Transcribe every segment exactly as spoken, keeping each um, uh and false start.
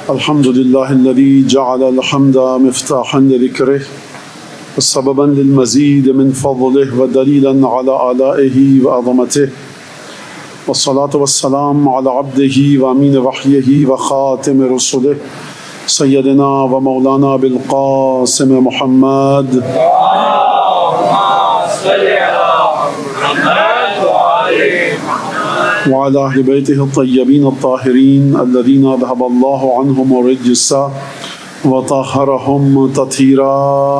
الحمد لله الذي جعل الحمد مفتاحا لذكره وسببا للمزيد من فضله ودليلا على آلائه وعظمته، والصلاة والسلام على عبده وأمين وحيه وخاتم رسله سيدنا ومولانا بالقاسم محمد وعلى أهل بيته الطيبين الطاهرين الذين ذهب الله عنهم الرجس وطهرهم تطهيرا.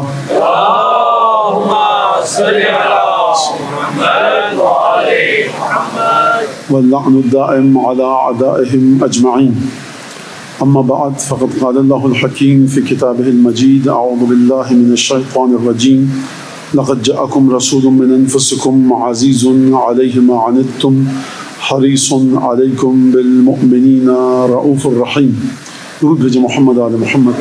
اللهم صل على محمد وعلى محمد واللعن الدائم على أعدائهم أجمعين. أما بعد، فقد قال الله الحكيم في كتابه المجيد: أعوذ بالله من الشيطان الرجيم، لقد جاءكم رسول من أنفسكم عزيز عليه ما عنتم حریص علیکم بالمؤمنین رؤوف الرحیم. درود بھیجے محمد آل محمد.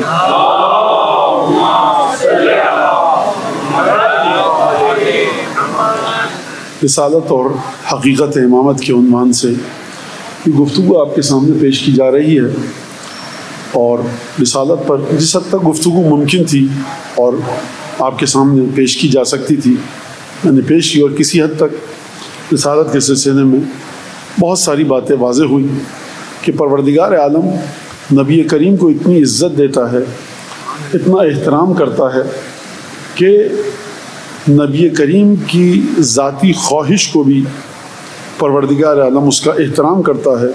رسالت اور حقیقت امامت کے عنوان سے یہ گفتگو آپ کے سامنے پیش کی جا رہی ہے، اور رسالت پر جس حد تک گفتگو ممکن تھی اور آپ کے سامنے پیش کی جا سکتی تھی میں نے پیش کی، اور کسی حد تک رسالت کے سلسلے میں بہت ساری باتیں واضح ہوئی کہ پروردگار عالم نبی کریم کو اتنی عزت دیتا ہے، اتنا احترام کرتا ہے کہ نبی کریم کی ذاتی خواہش کو بھی پروردگار عالم اس کا احترام کرتا ہے،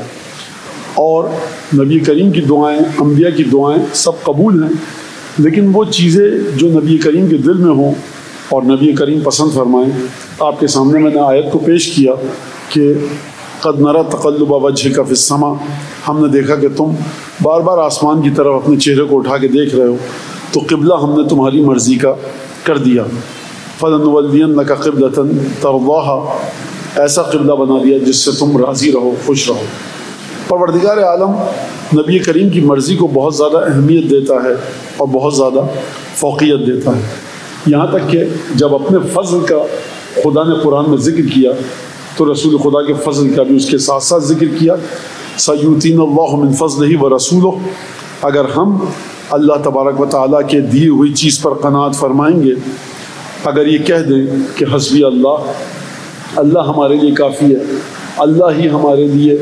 اور نبی کریم کی دعائیں، انبیاء کی دعائیں سب قبول ہیں، لیکن وہ چیزیں جو نبی کریم کے دل میں ہوں اور نبی کریم پسند فرمائیں. آپ کے سامنے میں نے آیت کو پیش کیا کہ قد نرى تقلب وجهك في السماء، ہم نے دیکھا کہ تم بار بار آسمان کی طرف اپنے چہرے کو اٹھا کے دیکھ رہے ہو، تو قبلہ ہم نے تمہاری مرضی کا کر دیا. فَلَنُوَلِّيَنَّكَ قِبْلَةً تَرْضَاهَا، ایسا قبلہ بنا دیا جس سے تم راضی رہو، خوش رہو. پروردگار عالم نبی کریم کی مرضی کو بہت زیادہ اہمیت دیتا ہے اور بہت زیادہ فوقیت دیتا ہے، یہاں تک کہ جب اپنے فضل کا خدا نے قرآن میں ذکر کیا تو رسول خدا کے فضل کا بھی اس کے ساتھ ساتھ ذکر کیا. سَيُؤْتِينَ اللَّهُ مِنْ فَضْلِهِ وَرَسُولُهُ، اگر ہم اللہ تبارک و تعالیٰ کے دی ہوئی چیز پر قناعت فرمائیں گے، اگر یہ کہہ دیں کہ حسبی اللہ، اللہ ہمارے لیے کافی ہے، اللہ ہی ہمارے لیے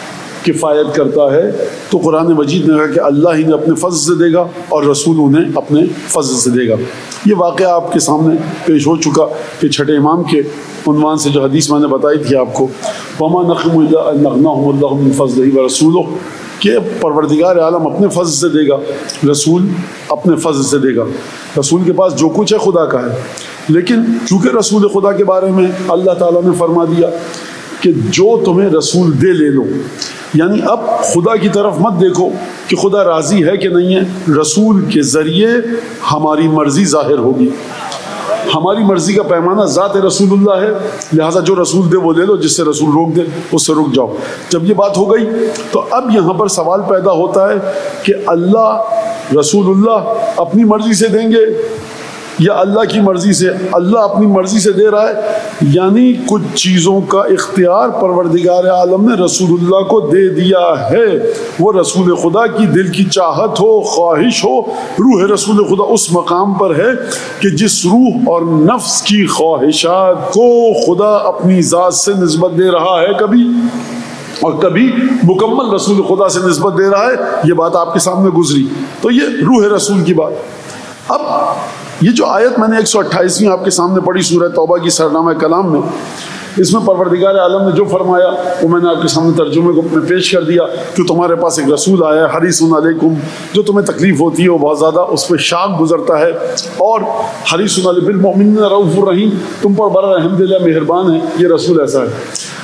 کفایت کرتا ہے، تو قرآن مجید نے کہا کہ اللہ ہی نے اپنے فضل سے دے گا اور رسول انہیں اپنے فضل سے دے گا. یہ واقعہ آپ کے سامنے پیش ہو چکا کہ چھٹے امام کے عنوان سے جو حدیث میں نے بتائی تھی آپ کو، وَمَا نَقِمُ إِلَّا أَن أَغْنَاهُمُ اللَّهُ مِنْ فَضْلِهِ وَرَسُولُهُ، کہ پروردگار عالم اپنے فضل سے دے گا، رسول اپنے فضل سے دے گا. رسول کے پاس جو کچھ ہے خدا کا ہے، لیکن چونکہ رسول خدا کے بارے میں اللہ تعالیٰ نے فرما دیا کہ جو تمہیں رسول دے لے لو، یعنی اب خدا کی طرف مت دیکھو کہ خدا راضی ہے کہ نہیں ہے، رسول کے ذریعے ہماری مرضی ظاہر ہوگی. ہماری مرضی کا پیمانہ ذات رسول اللہ ہے، لہٰذا جو رسول دے وہ لے لو، جس سے رسول روک دے اس سے رک جاؤ. جب یہ بات ہو گئی تو اب یہاں پر سوال پیدا ہوتا ہے کہ اللہ، رسول اللہ اپنی مرضی سے دیں گے یا اللہ کی مرضی سے؟ اللہ اپنی مرضی سے دے رہا ہے، یعنی کچھ چیزوں کا اختیار پروردگار عالم نے رسول اللہ کو دے دیا ہے. وہ رسول خدا کی دل کی چاہت ہو، خواہش ہو، روح رسول خدا اس مقام پر ہے کہ جس روح اور نفس کی خواہشات کو خدا اپنی ذات سے نسبت دے رہا ہے کبھی، اور کبھی مکمل رسول خدا سے نسبت دے رہا ہے. یہ بات آپ کے سامنے گزری، تو یہ روح رسول کی بات. اب یہ جو آیت میں نے ایک سو اٹھائیسویں آپ کے سامنے پڑھی سورہ توبہ کی سرنامہ کلام میں، اس میں پروردگار عالم نے جو فرمایا وہ میں نے آپ کے سامنے ترجمے کو میں پیش کر دیا کہ تمہارے پاس ایک رسول آیا ہے حریص علیکم، جو تمہیں تکلیف ہوتی ہے وہ بہت زیادہ اس پہ شاق گزرتا ہے، اور حریص علیکم بالمؤمنین رؤوف الرحیم، تم پر بڑا رحم دل ہے، مہربان ہے. یہ رسول ایسا ہے.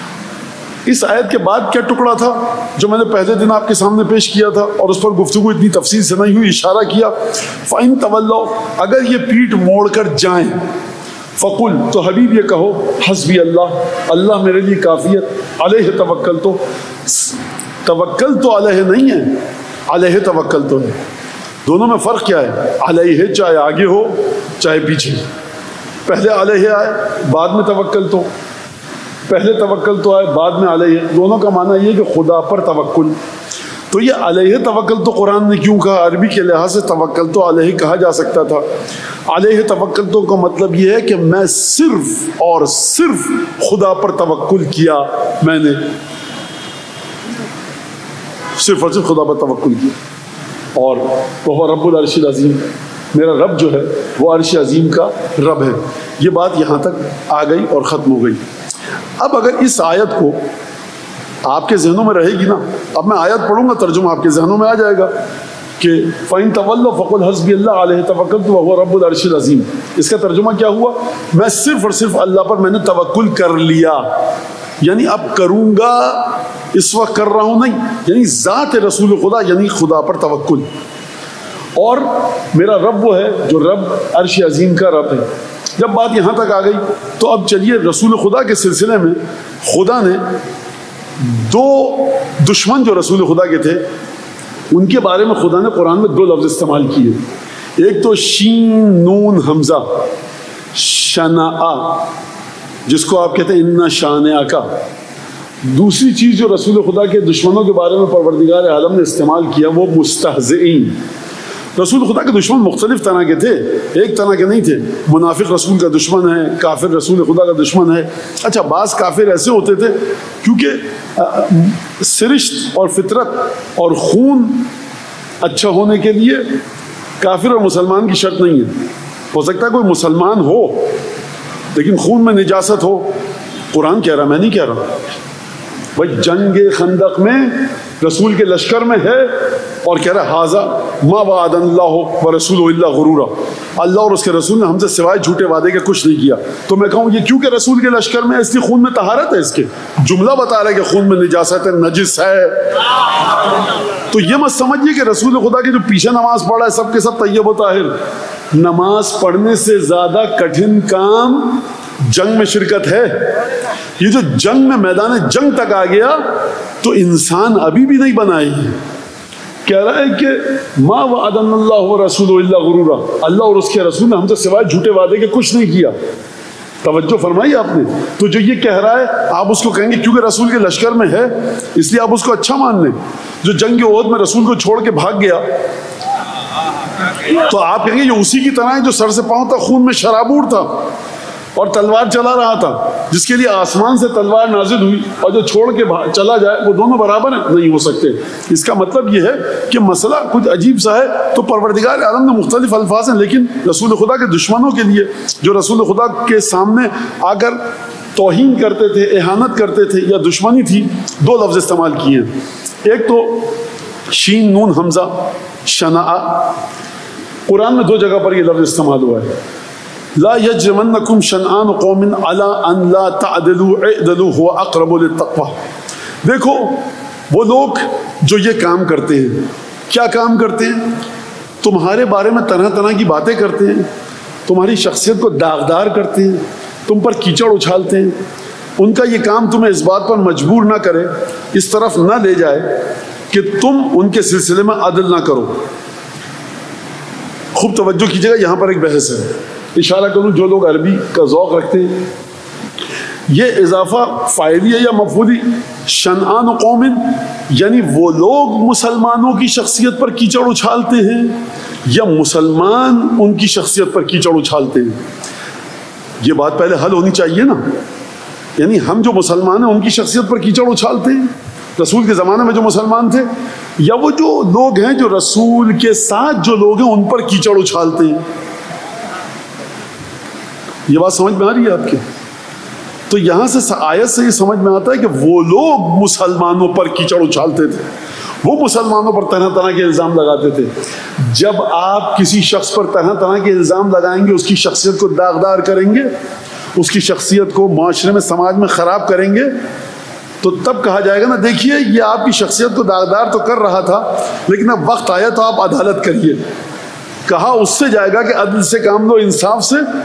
اس آیت کے بعد کیا ٹکڑا تھا جو میں نے پہلے دن آپ کے سامنے پیش کیا تھا، اور اس پر گفتگو اتنی تفصیل سے نہیں ہوئی، اشارہ کیا فَإِن تَوَلَّوْا، اگر یہ پیٹھ موڑ کر جائیں، فقل، تو حبیب یہ کہو حسبی اللہ، اللہ میرے لیے کافی ہے، علیہ توکل، تو توکل تو علیہ نہیں ہے، علیہ توکل تو ہے. دونوں میں فرق کیا ہے؟ علیہ چاہے آگے ہو چاہے پیچھے، پہلے علیہ آئے بعد میں توکل تو، پہلے توکل تو آئے بعد میں علیہ. دونوں کا معنی یہ کہ خدا پر توکل. تو یہ علیہ توکل تو قرآن نے کیوں کہا؟ عربی کے لحاظ سے توکل تو علیہ کہا جا سکتا تھا. علیہ توکل تو کا مطلب یہ ہے کہ میں صرف اور صرف خدا پر توکل کیا، میں نے صرف اور صرف خدا پر توکل کیا. اور وہ رب العرش العظیم، میرا رب جو ہے وہ عرش عظیم کا رب ہے. یہ بات یہاں تک آ گئی اور ختم ہو گئی. اب اگر اس آیت کو آپ کے ذہنوں میں رہے گی نا، اب میں آیت پڑھوں گا، ترجمہ آپ کے ذہنوں میں آ جائے گا کہ فَإِن تَوَلَّوْا فَقُلْ حَسْبِيَ اللَّهُ عَلَيْهِ تَوَكَّلْتُ وَهُوَ رَبُّ الْعَرْشِ الْعَظِيمِ. اس کا ترجمہ کیا ہوا؟ میں صرف اور صرف اللہ پر میں نے توکل کر لیا، یعنی اب کروں گا، اس وقت کر رہا ہوں نہیں، یعنی ذات رسول خدا، یعنی خدا پر توکل. اور میرا رب وہ ہے جو رب عرش عظیم کا رب ہے. جب بات یہاں تک آ گئی تو اب چلیے رسول خدا کے سلسلے میں خدا نے دو دشمن جو رسول خدا کے تھے ان کے بارے میں خدا نے قرآن میں دو لفظ استعمال کیے. ایک تو شین نون حمزہ شنآ، جس کو آپ کہتے ہیں ان شانئ کا. دوسری چیز جو رسول خدا کے دشمنوں کے بارے میں پروردگار عالم نے استعمال کیا وہ مستہزئین. رسول خدا کے دشمن مختلف طرح کے تھے، ایک طرح کے نہیں تھے. منافق رسول کا دشمن ہے، کافر رسول خدا کا دشمن ہے. اچھا بعض کافر ایسے ہوتے تھے کیونکہ سرشت اور فطرت اور خون اچھا ہونے کے لیے کافر اور مسلمان کی شرط نہیں ہے. ہو سکتا ہے کوئی مسلمان ہو لیکن خون میں نجاست ہو. قرآن کہہ رہا، میں نہیں کہہ رہا. بھائی جنگ خندق میں رسول کے لشکر میں ہے اور کہہ رہا حاذا ما وعدنا اللہ ورسولہ الا غرورا، اللہ اور اس کے رسول نے ہم سے سوائے جھوٹے وعدے کے کچھ نہیں کیا. تو میں کہوں یہ کیونکہ رسول کے لشکر میں اس لیے خون میں طہارت ہے. اس کے جملہ بتا رہا ہے کہ خون میں نجاست ہے، نجس ہے. تو یہ مت سمجھیے کہ رسول خدا کے جو پیچھے نماز پڑھا ہے سب کے سب طیب و طاہر. نماز پڑھنے سے زیادہ کٹھن کام جنگ میں شرکت ہے. یہ جو جنگ میں میدان جنگ تک آ گیا تو انسان ابھی بھی نہیں بنائی. کہہ رہا ہے کہ ما وعدنا اللہ ورسولہ الا غرورا، اللہ اور اس کے رسول نے ہم سے سوائے جھوٹے وعدے کے کچھ نہیں کیا. توجہ فرمائی آپ نے. تو جو یہ کہہ رہا ہے آپ اس کو کہیں گے کیونکہ رسول کے لشکر میں ہے اس لیے آپ اس کو اچھا مان لیں. جو جنگ احد میں رسول کو چھوڑ کے بھاگ گیا تو آپ کہیں گے یہ اسی کی طرح ہے جو سر سے پاؤں تک خون میں شرابور تھا اور تلوار چلا رہا تھا، جس کے لیے آسمان سے تلوار نازل ہوئی اور جو چھوڑ کے چلا جائے وہ دونوں برابر ہیں؟ نہیں ہو سکتے. اس کا مطلب یہ ہے کہ مسئلہ کچھ عجیب سا ہے. تو پروردگار عالم نے مختلف الفاظ ہیں لیکن رسول خدا کے دشمنوں کے لیے جو رسول خدا کے سامنے آ کر توہین کرتے تھے، اہانت کرتے تھے یا دشمنی تھی، دو لفظ استعمال کیے ہیں. ایک تو شین نون حمزہ شنآ. قرآن میں دو جگہ پر یہ لفظ استعمال ہوا ہے. لا یجرمنکم شنآن قوم علی ان لا تعدلوا اعدلوا هو اقرب للتقوی. دیکھو وہ لوگ جو یہ کام کرتے ہیں، کیا کام کرتے ہیں؟ تمہارے بارے میں طرح طرح کی باتیں کرتے ہیں، تمہاری شخصیت کو داغدار کرتے ہیں، تم پر کیچڑ اچھالتے ہیں. ان کا یہ کام تمہیں اس بات پر مجبور نہ کرے، اس طرف نہ لے جائے کہ تم ان کے سلسلے میں عدل نہ کرو. خوب توجہ کیجیے گا، یہاں پر ایک بحث ہے. اشارہ کروں جو لوگ عربی کا ذوق رکھتے ہیں، یہ اضافہ فاعلی ہے یا مفعولی؟ شنآن قوم یعنی وہ لوگ مسلمانوں کی شخصیت پر کیچڑ اچھالتے ہیں یا مسلمان ان کی شخصیت پر کیچڑ اچھالتے ہیں؟ یہ بات پہلے حل ہونی چاہیے نا. یعنی ہم جو مسلمان ہیں ان کی شخصیت پر کیچڑ اچھالتے ہیں رسول کے زمانے میں جو مسلمان تھے، یا وہ جو لوگ ہیں جو رسول کے ساتھ جو لوگ ہیں ان پر کیچڑ اچھالتے ہیں؟ یہ بات سمجھ میں آ رہی ہے آپ کے؟ تو یہاں سے آیت سے یہ سمجھ میں آتا ہے کہ وہ لوگ مسلمانوں پر کیچڑ اچھالتے تھے، وہ مسلمانوں پر طرح طرح کے الزام لگاتے تھے. جب آپ کسی شخص پر طرح طرح کے الزام لگائیں گے، اس کی شخصیت کو داغدار کریں گے، اس کی شخصیت کو معاشرے میں سماج میں خراب کریں گے، تو تب کہا جائے گا نا دیکھیے یہ آپ کی شخصیت کو داغدار تو کر رہا تھا لیکن اب وقت آیا تو آپ عدالت کریے. کہا اس سے جائے گا کہ عدل سے کام لو، انصاف سے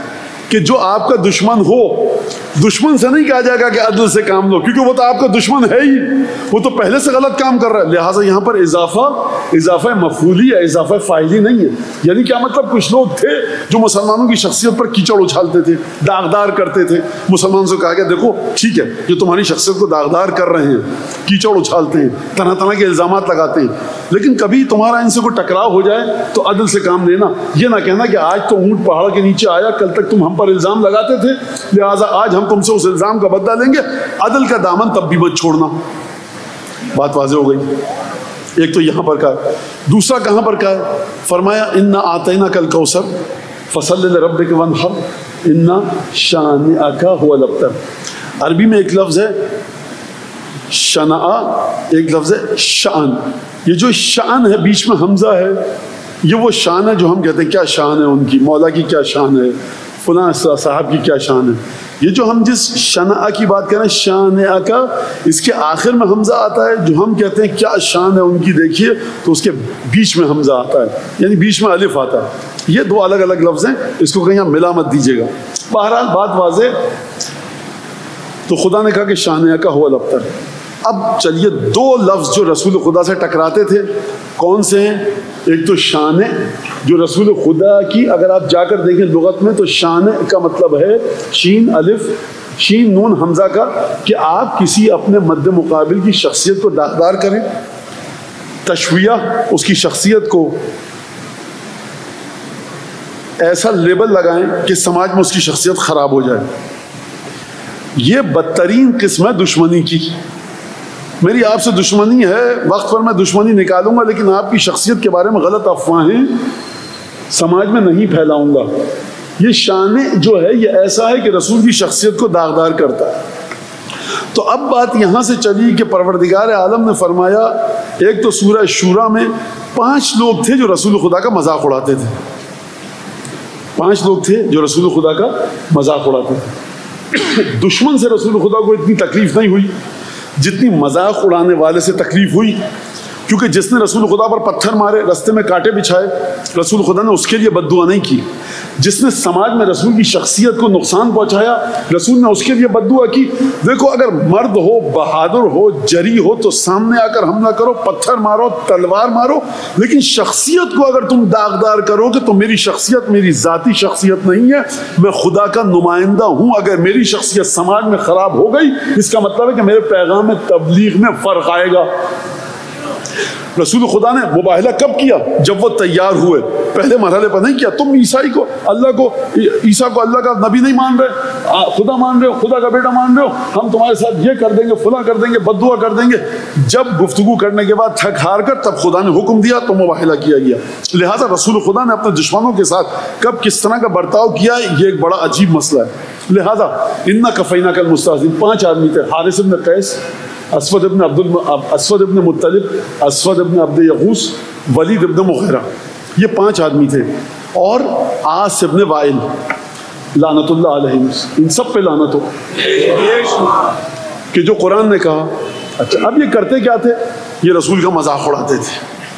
کہ جو آپ کا دشمن ہو، دشمن سے نہیں کہا جائے گا کہ عدل سے کام لو، کیونکہ وہ تو آپ کا دشمن ہے ہی، وہ تو پہلے سے غلط کام کر رہا ہے. لہٰذا یہاں پر اضافہ اضافہ مفعولی ہے، اضافہ فاعلی نہیں ہے. یعنی کیا مطلب؟ کچھ لوگ تھے جو مسلمانوں کی شخصیت پر کیچڑ اچھالتے تھے، داغدار کرتے تھے. مسلمان سے کہا گیا دیکھو ٹھیک ہے جو تمہاری شخصیت کو داغدار کر رہے ہیں، کیچڑ اچھالتے ہیں، طرح طرح کے الزامات لگاتے ہیں، لیکن کبھی تمہارا ان سے کوئی ٹکراؤ ہو جائے تو عدل سے کام لینا. یہ نہ کہنا کہ آج تو اونٹ پہاڑ کے نیچے آیا، کل تک تم ہم پر الزام لگاتے تھے، لہٰذا آج ہم تم سے اس الزام کا بدلہ لیں گے. عدل کا دامن تب بھی مت چھوڑنا. بات واضح ہو گئی. ایک تو یہاں پر کہا. دوسرا کہاں پر کہا ہے؟ فرمایا انا اعطیناک الکوثر فصلی لربک وانحر ان شانئک هو الابتر. عربی میں ایک لفظ ہے شنعا، ایک لفظ ہے شان. یہ جو شان ہے بیچ میں حمزہ ہے، یہ وہ شان ہے جو ہم کہتے ہیں کیا شان ہے ان کی، مولا کی کیا شان ہے، فلاں صاحب کی کیا شان ہے. یہ جو ہم جس شنعا کی بات کر رہے ہیں شانئ کا، اس کے آخر میں حمزہ آتا ہے. جو ہم کہتے ہیں کیا شان ہے ان کی دیکھیے، تو اس کے بیچ میں حمزہ آتا ہے، یعنی بیچ میں الف آتا ہے. یہ دو الگ الگ لفظ ہیں، اس کو کہیں آپ ملا مت دیجیے گا. بہرحال بات واضح. تو خدا نے کہا کہ شانئ کا هو الابتر. اب چلیے دو لفظ جو رسول خدا سے ٹکراتے تھے کون سے ہیں؟ ایک تو شان، جو رسول خدا کی اگر آپ جا کر دیکھیں لغت میں تو شان کا مطلب ہے شین الف شین نون حمزہ کا، کہ آپ کسی اپنے مد مقابل کی شخصیت کو داغدار کریں، تشویہ اس کی شخصیت کو ایسا لیبل لگائیں کہ سماج میں اس کی شخصیت خراب ہو جائے. یہ بدترین قسم ہے دشمنی کی. میری آپ سے دشمنی ہے، وقت پر میں دشمنی نکالوں گا، لیکن آپ کی شخصیت کے بارے میں غلط افواہیں سماج میں نہیں پھیلاؤں گا. یہ شان جو ہے یہ ایسا ہے کہ رسول کی شخصیت کو داغدار کرتا ہے. تو اب بات یہاں سے چلی کہ پروردگار عالم نے فرمایا، ایک تو سورہ شورا میں پانچ لوگ تھے جو رسول خدا کا مذاق اڑاتے تھے. پانچ لوگ تھے جو رسول خدا کا مذاق اڑاتے تھے. دشمن سے رسول خدا کو اتنی تکلیف نہیں ہوئی جتنی مذاق اڑانے والے سے تکلیف ہوئی، کیونکہ جس نے رسول خدا پر پتھر مارے، رستے میں کانٹے بچھائے، رسول خدا نے اس کے لیے بد دعا نہیں کی. جس نے سماج میں رسول کی شخصیت کو نقصان پہنچایا، رسول نے اس کے لیے بد دعا کی. دیکھو اگر مرد ہو، بہادر ہو، جری ہو تو سامنے آ کر حملہ کرو، پتھر مارو، تلوار مارو، لیکن شخصیت کو اگر تم داغدار کرو گے تو میری شخصیت میری ذاتی شخصیت نہیں ہے، میں خدا کا نمائندہ ہوں. اگر میری شخصیت سماج میں خراب ہو گئی، اس کا مطلب ہے کہ میرے پیغام میں تبلیغ میں فرق آئے گا. رسول خدا نے مباہلہ کب کیا؟ جب وہ تیار ہوئے. پہلے مرحلے پر نہیں کیا. تم عیسائی کو اللہ کو عیسیٰ کو اللہ کا نبی نہیں مان رہے، خدا مان رہے ہو، خدا کا بیٹا مان رہے ہو، ہم تمہارے ساتھ یہ کر دیں گے، فلاں کر دیں گے، بد دعا کر دیں گے. جب گفتگو کرنے کے بعد تھک ہار کر تب خدا نے حکم دیا تو مباہلہ کیا گیا. لہٰذا رسول خدا نے اپنے دشمنوں کے ساتھ کب کس طرح کا برتاؤ کیا، یہ ایک بڑا عجیب مسئلہ ہے. لہٰذا انا کفیناک المستہزئین. پانچ آدمی تھے، حارث ابن قیس، اسود ابن عبد الم... اسود ابن مطلب، اسود ابن عبد یغوث، ولید ابن مغیرہ. یہ پانچ آدمی تھے. اور عاص ابن وائل لعنت اللہ علیہم. ان سب پہ لعنت ہو کہ جو قرآن نے کہا. اچھا اب یہ کرتے کیا تھے؟ یہ رسول کا مذاق اڑاتے تھے،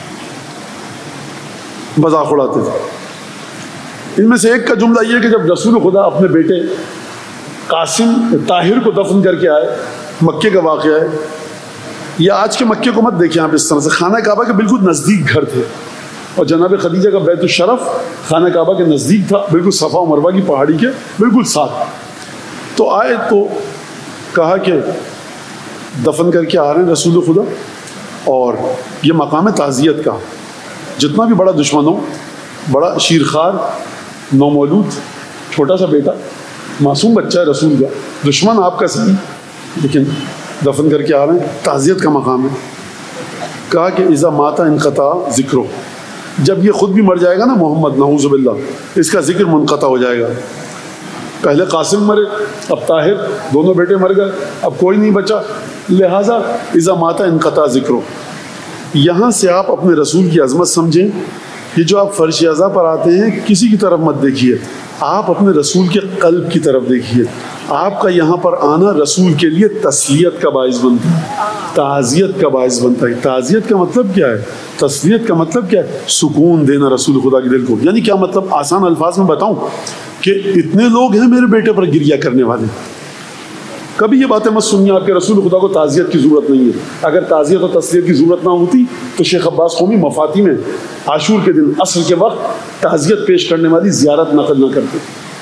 مذاق اڑاتے تھے. ان میں سے ایک کا جملہ یہ کہ جب رسول خدا اپنے بیٹے قاسم طاہر کو دفن کر کے آئے، مکے کا واقعہ ہے. یہ آج کے مکے کو مت دیکھیں آپ اس طرح سے. خانہ کعبہ کے بالکل نزدیک گھر تھے، اور جناب خدیجہ کا بیت الشرف خانہ کعبہ کے نزدیک تھا، بالکل صفا و مروہ کی پہاڑی کے بالکل ساتھ. تو آئے تو کہا کہ دفن کر کے آ رہے ہیں رسول خدا، اور یہ مقام تعزیت کا. جتنا بھی بڑا دشمن ہو، بڑا شیرخوار، نومولود، چھوٹا سا بیٹا، معصوم بچہ ہے رسول کا، دشمن آپ کا صحیح، لیکن دفن کر کے آ رہے ہیں، تعزیت کا مقام ہے. کہا کہ اذا مات انقطع ذکرو. جب یہ خود بھی مر جائے گا نا محمد، نعوذ باللہ، اس کا ذکر منقطع ہو جائے گا. پہلے قاسم مرے، اب طاہر، دونوں بیٹے مر گئے، اب کوئی نہیں بچا. لہٰذا اذا مات انقطع ذکرو. یہاں سے آپ اپنے رسول کی عظمت سمجھیں. یہ جو آپ فرش اعضاء پر آتے ہیں، کسی کی طرف مت دیکھیے، آپ اپنے رسول کے قلب کی طرف دیکھیے. آپ کا یہاں پر آنا رسول کے لیے تسلیت کا باعث بنتا ہے، تعزیت کا باعث بنتا ہے. تعزیت کا مطلب کیا ہے؟ تسلیت کا مطلب کیا ہے؟ سکون دینا رسول خدا کے دل کو. یعنی کیا مطلب؟ آسان الفاظ میں بتاؤں کہ اتنے لوگ ہیں میرے بیٹے پر گریہ کرنے والے. کبھی یہ باتیں مت سنیے, آپ کے رسول خدا کو تعزیت کی ضرورت نہیں ہے. اگر تعزیت و تسلیت کی ضرورت نہ ہوتی تو شیخ عباس قومی مفاتی میں عاشور کے دن عصر کے وقت تعزیت پیش کرنے والی زیارت نقل نہ کرتے.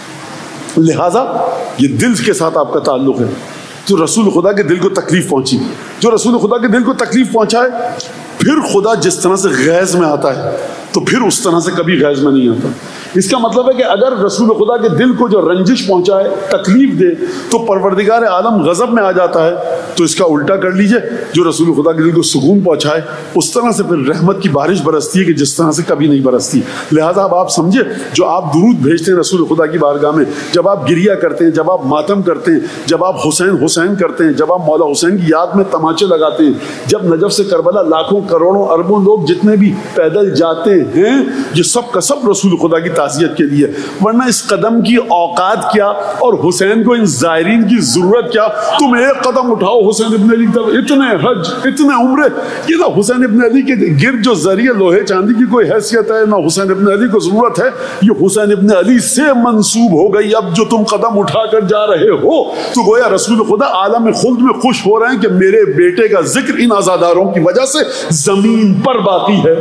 لہٰذا یہ دل کے ساتھ آپ کا تعلق ہے. جو رسول خدا کے دل کو تکلیف پہنچی, جو رسول خدا کے دل کو تکلیف پہنچائے, پھر خدا جس طرح سے غیظ میں آتا ہے تو پھر اس طرح سے کبھی غیظ میں نہیں آتا. اس کا مطلب ہے کہ اگر رسول خدا کے دل کو جو رنجش پہنچائے, تکلیف دے, تو پروردگار عالم غضب میں آ جاتا ہے. تو اس کا الٹا کر لیجئے, جو رسول خدا کے دل کو سکون پہنچائے اس طرح سے پھر رحمت کی بارش برستی ہے کہ جس طرح سے کبھی نہیں برستی. لہٰذا اب آپ سمجھے, جو آپ درود بھیجتے ہیں رسول خدا کی بارگاہ میں, جب آپ گریہ کرتے ہیں, جب آپ ماتم کرتے ہیں, جب آپ حسین حسین کرتے ہیں, جب آپ مولا حسین کی یاد میں تماچے لگاتے ہیں, جب نجف سے کربلا لاکھوں کروڑوں اربوں لوگ جتنے بھی پیدل جاتے ہیں, یہ سب کا سب رسول خدا کی تعزیت کے لیے. ورنہ اس قدم کی اوقات کیا اور حسین کو ان زائرین کی ضرورت کیا؟ تم ایک قدم اٹھاؤ حسین ابن علی کی طرف, اتنے حج, اتنے عمرے. یہ نہ حسین ابن علی کے گرد جو ذریعہ لوہے چاندی کی کوئی حیثیت ہے, نہ حسین ابن علی کو ضرورت ہے. یہ حسین ابن علی سے منسوب ہو گئی. اب جو تم قدم اٹھا کر جا رہے ہو تو گویا رسول خدا عالم خلد میں خوش ہو رہے ہیں کہ میرے بیٹے کا ذکر ان عزاداروں کی وجہ سے زمین پر باقی ہے.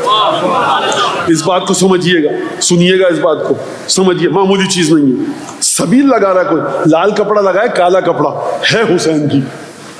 اس بات کو سمجھیے گا, سنیے گا, اس بات کو سمجھیے, معمولی چیز نہیں ہے. سبیل لگا رہا کوئی, لال کپڑا لگائے, کالا کپڑا ہے حسین کی.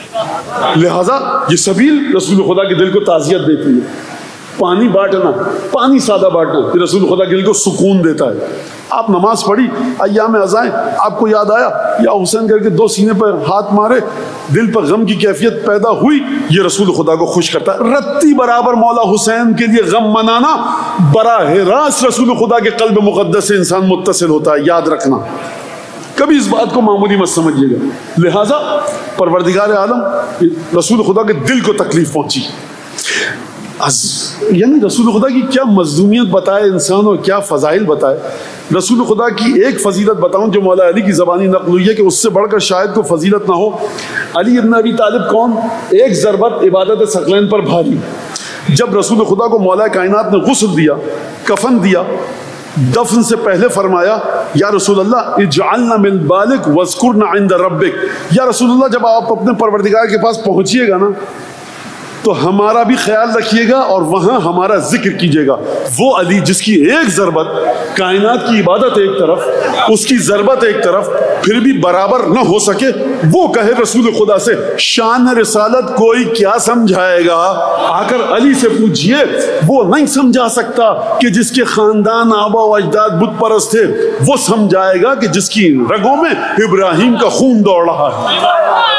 لہذا یہ سبیل رسول خدا کے دل کو تعزیت دیتی ہے. پانی بانٹنا, پانی سادہ بانٹنا, یہ رسول خدا کے دل کو سکون دیتا ہے. آپ نماز پڑھی, ایام ازائیں, آپ کو یاد آیا یا حسین کر کے دو سینے پر ہاتھ مارے, دل پر غم کی کیفیت پیدا ہوئی, یہ رسول خدا کو خوش کرتا ہے. رتی برابر مولا حسین کے لیے غم منانا براہ راست رسول خدا کے قلب مقدس سے انسان متصل ہوتا ہے. یاد رکھنا, کبھی اس بات کو معمولی مت سمجھیے گا. لہٰذا پروردگار عالم رسول خدا کے دل کو تکلیف پہنچی. یعنی رسول خدا کی کیا مظلومیت بتائے انسان اور کیا فضائل بتائے. رسول خدا کی ایک فضیلت بتاؤں جو مولا علی کی زبانی نقل ہوئی ہے کہ اس سے بڑھ کر شاید کوئی فضیلت نہ ہو. علی ابن ابی طالب کون؟ ایک ضربت عبادت ثقلین پر بھاری. جب رسول خدا کو مولا کائنات نے غسل دیا, کفن دیا, دفن سے پہلے فرمایا یا رسول اللہ اجعلنا من بالک واذکرنا عند ربک. یا رسول اللہ جب آپ اپنے پروردگار کے پاس پہنچیے گا نا تو ہمارا بھی خیال رکھیے گا اور وہاں ہمارا ذکر کیجیے گا. وہ علی جس کی ایک ضربت, کائنات کی عبادت ایک طرف, اس کی ضربت ایک طرف, پھر بھی برابر نہ ہو سکے, وہ کہے رسول خدا سے شان رسالت کوئی کیا سمجھائے گا؟ آ کر علی سے پوچھئے. وہ نہیں سمجھا سکتا کہ جس کے خاندان آبا و اجداد بت پرست تھے, وہ سمجھائے گا کہ جس کی رگوں میں ابراہیم کا خون دوڑ رہا ہے.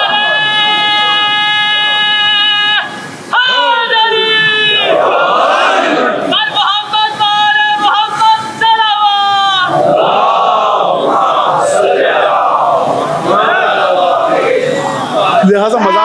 لہذا مذاق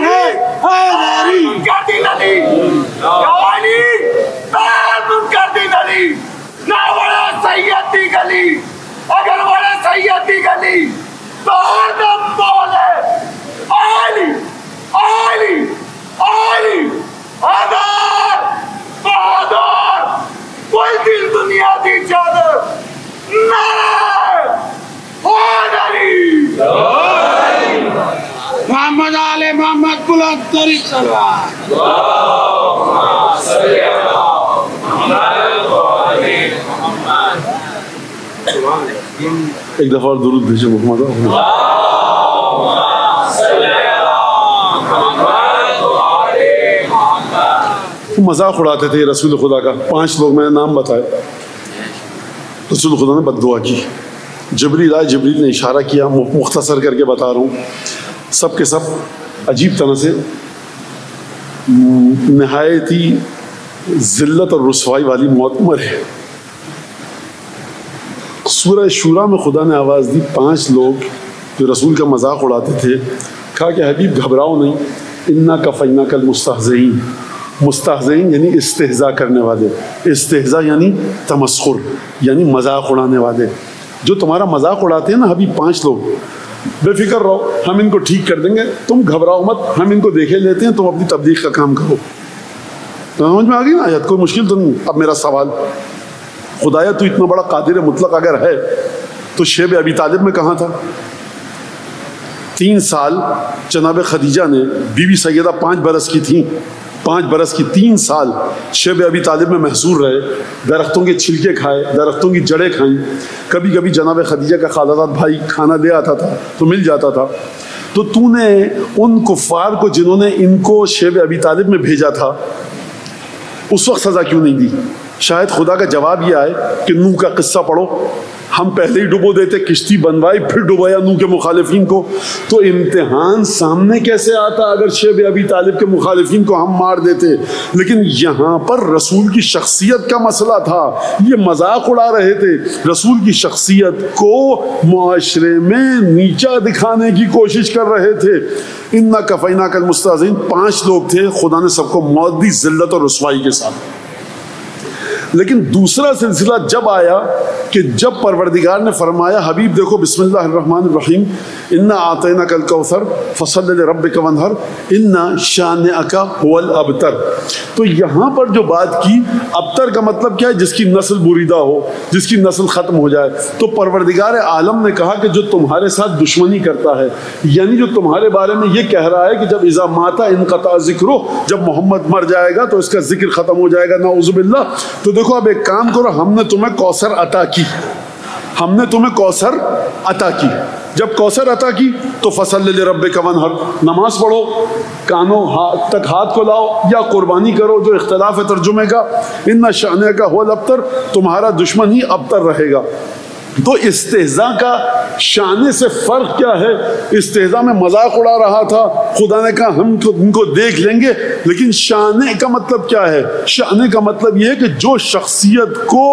اگر بڑے سیدی گلی تو ہر دم بولے علی علی علی آدار بہادر کوئی دل دنیا دی چادر نعرہ حیدری محمد آل محمد بلند ترین صلوات اللہم صلی علی محمد و آل محمد. ایک دفعہ اور درود بھیجو محمد. اللہم صلی علی محمد و آل محمد. مذاق اڑاتے تھے رسول خدا کا. پانچ لوگ میں نے نام بتائے, رسول خدا نے بد دعا کی. جبریل آئے, جبریل نے اشارہ کیا, مختصر کر کے بتا رہا ہوں. سب کے سب عجیب طرح سے نہایت ہی ذلت اور رسوائی والی موت مرے. سورہ شورا میں خدا نے آواز دی, پانچ لوگ جو رسول کا مذاق اڑاتے تھے, کہا کہ حبیب گھبراؤ نہیں, انا کفیناک المستہزئین. مستہزئین یعنی استہزاء کرنے والے, استہزاء یعنی تمسخر یعنی مذاق اڑانے والے. جو تمہارا مذاق اڑاتے ہیں نا حبیب, پانچ لوگ, بے فکر رہو, ہم ان کو ٹھیک کر دیں گے, تم گھبراؤ مت, ہم ان کو دیکھے لیتے ہیں, تم اپنی تبلیغ کا کام کرو. سمجھ میں آ گئی نا آیت؟ کوئی مشکل تو نہیں. اب میرا سوال, خدایا تو اتنا بڑا قادر مطلق اگر ہے تو شیب ابی طالب میں کہاں تھا؟ تین سال جناب خدیجہ نے، بیوی سیدہ پانچ برس کی تھیں، پانچ برس کی تین سال شیب ابی طالب میں محصور رہے، درختوں کے چھلکے کھائے، درختوں کی جڑیں کھائیں، کبھی کبھی جناب خدیجہ کا خالزاد بھائی کھانا لے آتا تھا تو مل جاتا تھا۔ تو تو نے ان کفار کو جنہوں نے ان کو شیب ابی طالب میں بھیجا تھا اس وقت سزا کیوں نہیں دی؟ شاید خدا کا جواب یہ آئے کہ نوح کا قصہ پڑھو، ہم پہلے ہی ڈبو دیتے، کشتی بنوائی پھر ڈبویا نوح کے مخالفین کو، تو امتحان سامنے کیسے آتا اگر شیب ابی طالب کے مخالفین کو ہم مار دیتے؟ لیکن یہاں پر رسول کی شخصیت کا مسئلہ تھا، یہ مذاق اڑا رہے تھے، رسول کی شخصیت کو معاشرے میں نیچا دکھانے کی کوشش کر رہے تھے۔ انا کفیناک المستہزئین، پانچ لوگ تھے، خدا نے سب کو موت دی ذلت اور رسوائی کے ساتھ۔ لیکن دوسرا سلسلہ جب آیا کہ جب پروردگار نے فرمایا حبیب دیکھو بسم اللہ الرحمن الرحیم، انا اعطیناک الکوثر فصل لربک وانحر ان شانئک هو الابتر، تو یہاں پر جو بات کی، ابتر کا مطلب کیا ہے؟ جس کی نسل بریدہ ہو، جس کی نسل ختم ہو جائے۔ تو پروردگار عالم نے کہا کہ جو تمہارے ساتھ دشمنی کرتا ہے، یعنی جو تمہارے بارے میں یہ کہہ رہا ہے کہ جب اذا مات انقطع ذکرہ، جب محمد مر جائے گا تو اس کا ذکر ختم ہو جائے گا، نعوذ باللہ، تو دیکھو اب ایک کام کرو، ہم نے تمہیں کوثر عطا کی، ہم نے تمہیں کوثر عطا کی۔ جب کوثر عطا کی تو فصل لربک وانحر، نماز پڑھو، کانوں تک ہاتھ کو لاؤ یا قربانی کرو، جو اختلاف ہے ترجمے کا، ان شانئک هو الابتر، تمہارا دشمن ہی ابتر رہے گا۔ تو استہزاء کا شانے سے فرق کیا ہے؟ استہزاء میں مذاق اڑا رہا تھا، خدا نے کہا ہم تو ان کو دیکھ لیں گے، لیکن شانے کا مطلب کیا ہے؟ شانے کا مطلب یہ ہے کہ جو شخصیت کو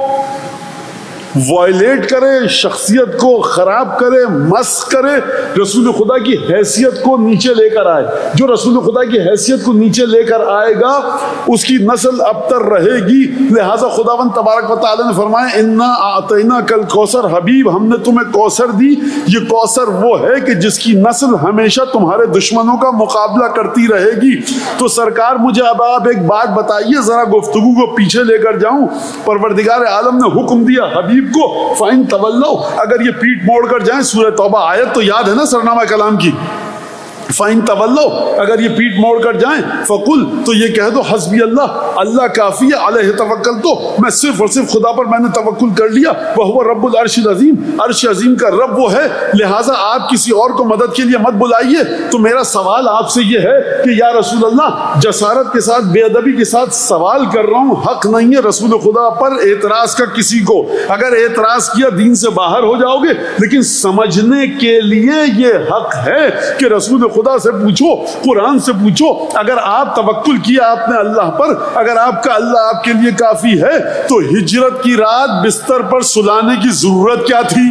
وائلیٹ کرے، شخصیت کو خراب کرے، مسخ کرے، رسول خدا کی حیثیت کو نیچے لے کر آئے، جو رسول خدا کی حیثیت کو نیچے لے کر آئے گا اس کی نسل ابتر رہے گی۔ لہٰذا خداوند تبارک و تعالی نے فرمایا انا اعطیناک الکوثر، حبیب ہم نے تمہیں کوثر دی۔ یہ کوثر وہ ہے کہ جس کی نسل ہمیشہ تمہارے دشمنوں کا مقابلہ کرتی رہے گی۔ تو سرکار مجھے اب آپ ایک بات بتائیے، ذرا گفتگو کو پیچھے لے کر جاؤں۔ پروردگار عالم نے حکم دیا حبیب کو فَإِن تَوَلَّوْا، اگر یہ پیٹ موڑ کر جائیں، سورہ توبہ آیت تو یاد ہے نا سرنامہ کلام کی، فَإِن تَوَلَّوْا، اگر یہ پیٹ موڑ کر جائیں، فَقُلْ، تو یہ کہہ دو حسبی اللہ، اللہ کافی ہے، علیہ توکل، تو میں صرف اور صرف خدا پر میں نے توکل کر لیا، وَهُوَ رَبُّ الْعَرْشِ الْعَظِيمِ، عرش عظیم کا رب وہ ہے، لہٰذا آپ کسی اور کو مدد کے لیے مت بلائیے۔ تو میرا سوال آپ سے یہ ہے کہ یا رسول اللہ، جسارت کے ساتھ، بے ادبی کے ساتھ سوال کر رہا ہوں، حق نہیں ہے رسول خدا پر اعتراض کا کسی کو، اگر اعتراض کیا دین سے باہر ہو جاؤ گے، لیکن سمجھنے کے لیے یہ حق ہے کہ رسول خدا سے پوچھو، قرآن سے پوچھو، اگر آپ توکل کیا آپ نے اللہ پر، اگر آپ کا اللہ آپ کے لیے کافی ہے، تو ہجرت کی رات بستر پر سلانے کی ضرورت کیا تھی؟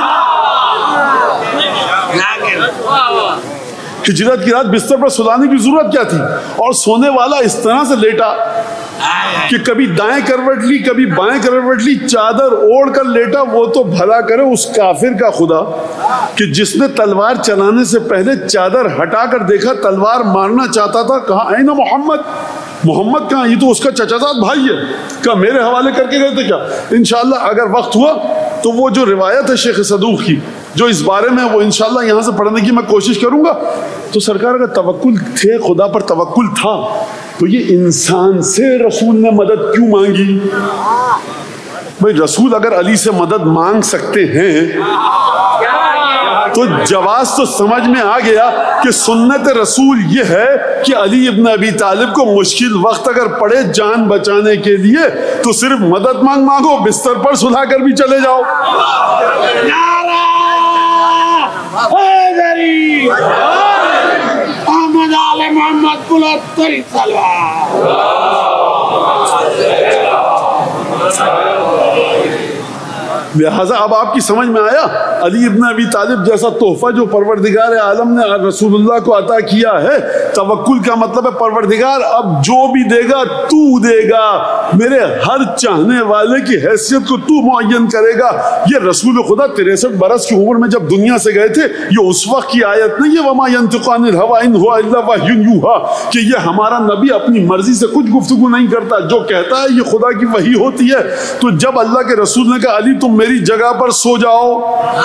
ہجرت کی رات بستر پر سلانے کی ضرورت کیا تھی؟ اور سونے والا اس طرح سے لیٹا کہ کبھی دائیں کروٹ لی، کبھی بائیں کروٹ لی، چادر اوڑھ کر لیٹا۔ وہ تو بھلا کرے اس کافر کا خدا کہ جس نے تلوار چلانے سے پہلے چادر ہٹا کر دیکھا تلوار مارنا چاہتا تھا، کہا اینا محمد، محمد کہاں؟ یہ تو اس کا چچا زاد بھائی ہے، کہا میرے حوالے کر کے گئے تھے کیا؟ انشاءاللہ اگر وقت ہوا تو وہ جو روایت ہے شیخ صدوق کی جو اس بارے میں، وہ انشاءاللہ یہاں سے پڑھنے کی میں کوشش کروں گا۔ تو سرکار اگر توکل تھے، خدا پر توکل تھا، تو یہ انسان سے رسول نے مدد کیوں مانگی؟ بھئی رسول اگر علی سے مدد مانگ سکتے ہیں تو جواز تو سمجھ میں آ گیا کہ سنت رسول یہ ہے کہ علی ابن ابی طالب کو مشکل وقت اگر پڑے جان بچانے کے لیے تو صرف مدد مانگ مانگو، بستر پر سلا کر بھی چلے جاؤ۔ حیدری احمد آل محمد بلند ترین صلوات۔ لہٰذا اب آپ کی سمجھ میں آیا علی ابن ابی طالب جیسا تحفہ جو پروردگار عالم نے رسول اللہ کو عطا کیا ہے۔ توکل کا مطلب ہے پروردگار اب جو بھی دے گا تو دے گا، میرے ہر چاہنے والے کی حیثیت کو تو معین کرے گا۔ یہ رسول خدا تریسٹھ برس کی عمر میں جب دنیا سے گئے تھے، یہ اس وقت کی آیت نہیں ہے وما ينطق عن الهوى ان هو الا وحی یوحى، کہ یہ ہمارا نبی اپنی مرضی سے کچھ گفتگو نہیں کرتا، جو کہتا ہے یہ خدا کی وحی ہوتی ہے۔ تو جب اللہ کے رسول نے کہا علی تم میری جگہ پر سو جاؤ.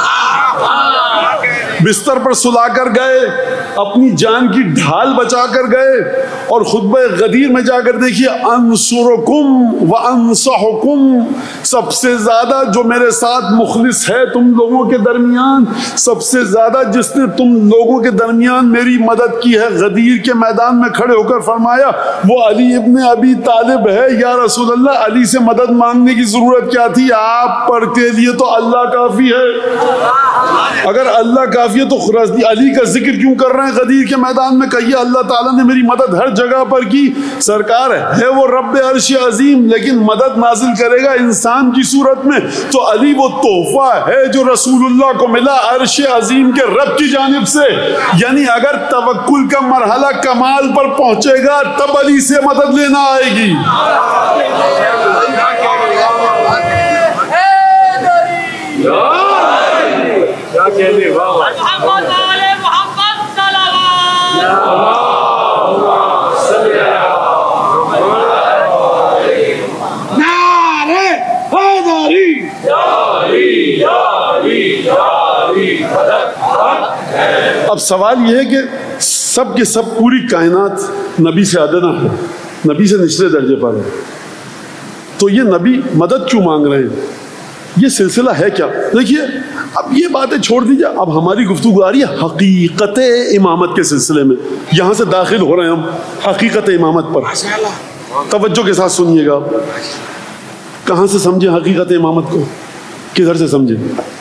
بستر پر سلا کر گئے, اپنی جان کی ڈھال بچا کر گئے, اور خطبہ غدیر میں جا کر دیکھیے انصرکم وانصحکم, سب سے زیادہ جو میرے ساتھ مخلص ہے تم لوگوں کے درمیان, سب سے زیادہ جس نے تم لوگوں کے درمیان میری مدد کی ہے, غدیر کے میدان میں کھڑے ہو کر فرمایا وہ علی ابن ابی طالب ہے. یا رسول اللہ, علی سے مدد مانگنے کی ضرورت کیا تھی؟ آپ پر کے لیے تو اللہ کافی ہے. اگر اللہ کافی ہے تو علی کا ذکر کیوں کر رہے ہیں غدیر کے میدان میں؟ کہیے اللہ تعالیٰ نے میری مدد ہر جگہ پر کی. سرکار ہے وہ رب عرش عظیم, لیکن مدد نازل کرے گا انسان کی صورت میں. تو علی وہ تحفہ ہے جو رسول اللہ کو ملا عرش عظیم کے رب کی جانب سے. یعنی اگر توکل کا مرحلہ کمال پر پہنچے گا تب علی سے مدد لینا آئے گی. اب سوال یہ ہے کہ سب کے سب پوری کائنات نبی سے ادنا ہے, نبی سے نچلے درجے پر ہے, تو یہ نبی مدد کیوں مانگ رہے ہیں؟ یہ سلسلہ ہے کیا؟ دیکھیے اب یہ باتیں چھوڑ دیجیے, اب ہماری گفتگو آ رہی ہے حقیقت امامت کے سلسلے میں. یہاں سے داخل ہو رہے ہیں ہم حقیقت امامت پر. توجہ کے ساتھ سنیے گا. کہاں سے سمجھیں حقیقت امامت کو؟ کدھر سے سمجھیں؟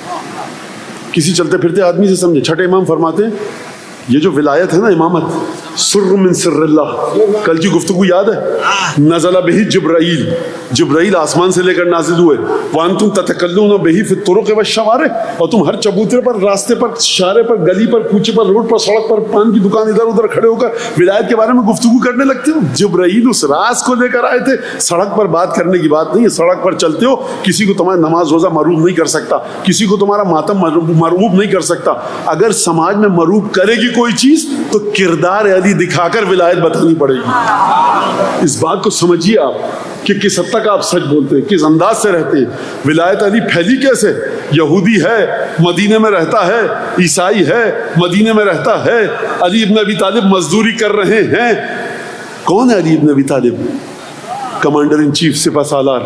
کسی چلتے پھرتے آدمی سے سمجھیں. چھٹے امام فرماتے ہیں یہ جو ولایت ہے نا, امامت, سر من سر اللہ. کل کی گفتگو یاد ہے؟ نزل بہ جبرائیل, جبرائیل آسمان سے لے کر نازل ہوئے. وانتم تتکلون بہ فی الطرق والشوارع, اور تم ہر چبوترے پر, راستے پر, شارے پر, گلی پر, کوچے پر, روڈ پر, سڑک پر, پان کی دکان ادھر ادھر کھڑے ہو کر ولایت کے بارے میں گفتگو کرنے لگتے ہو. جبرائیل اس راز کو لے کر آئے تھے. سڑک پر بات کرنے کی بات نہیں ہے. سڑک پر چلتے ہو, کسی کو تمہارا نماز روزہ مروب نہیں کر سکتا, کسی کو تمہارا ماتم مروب نہیں کر سکتا. اگر سماج میں مروب کرے گی کوئی چیز تو کردار علی دکھا کر ولایت بتانی پڑے گی. اس بات کو سمجھیے آپ کہ کس حد تک آپ سچ بولتے ہیں, کس انداز سے رہتے ہیں. ولایت علی پھیلی کیسے؟ یہودی ہے مدینے میں رہتا ہے, عیسائی ہے مدینے میں رہتا ہے, علی ابن ابی طالب مزدوری کر رہے ہیں. کون ہے علی ابن ابی طالب؟ کمانڈر ان چیف, سپہ سالار,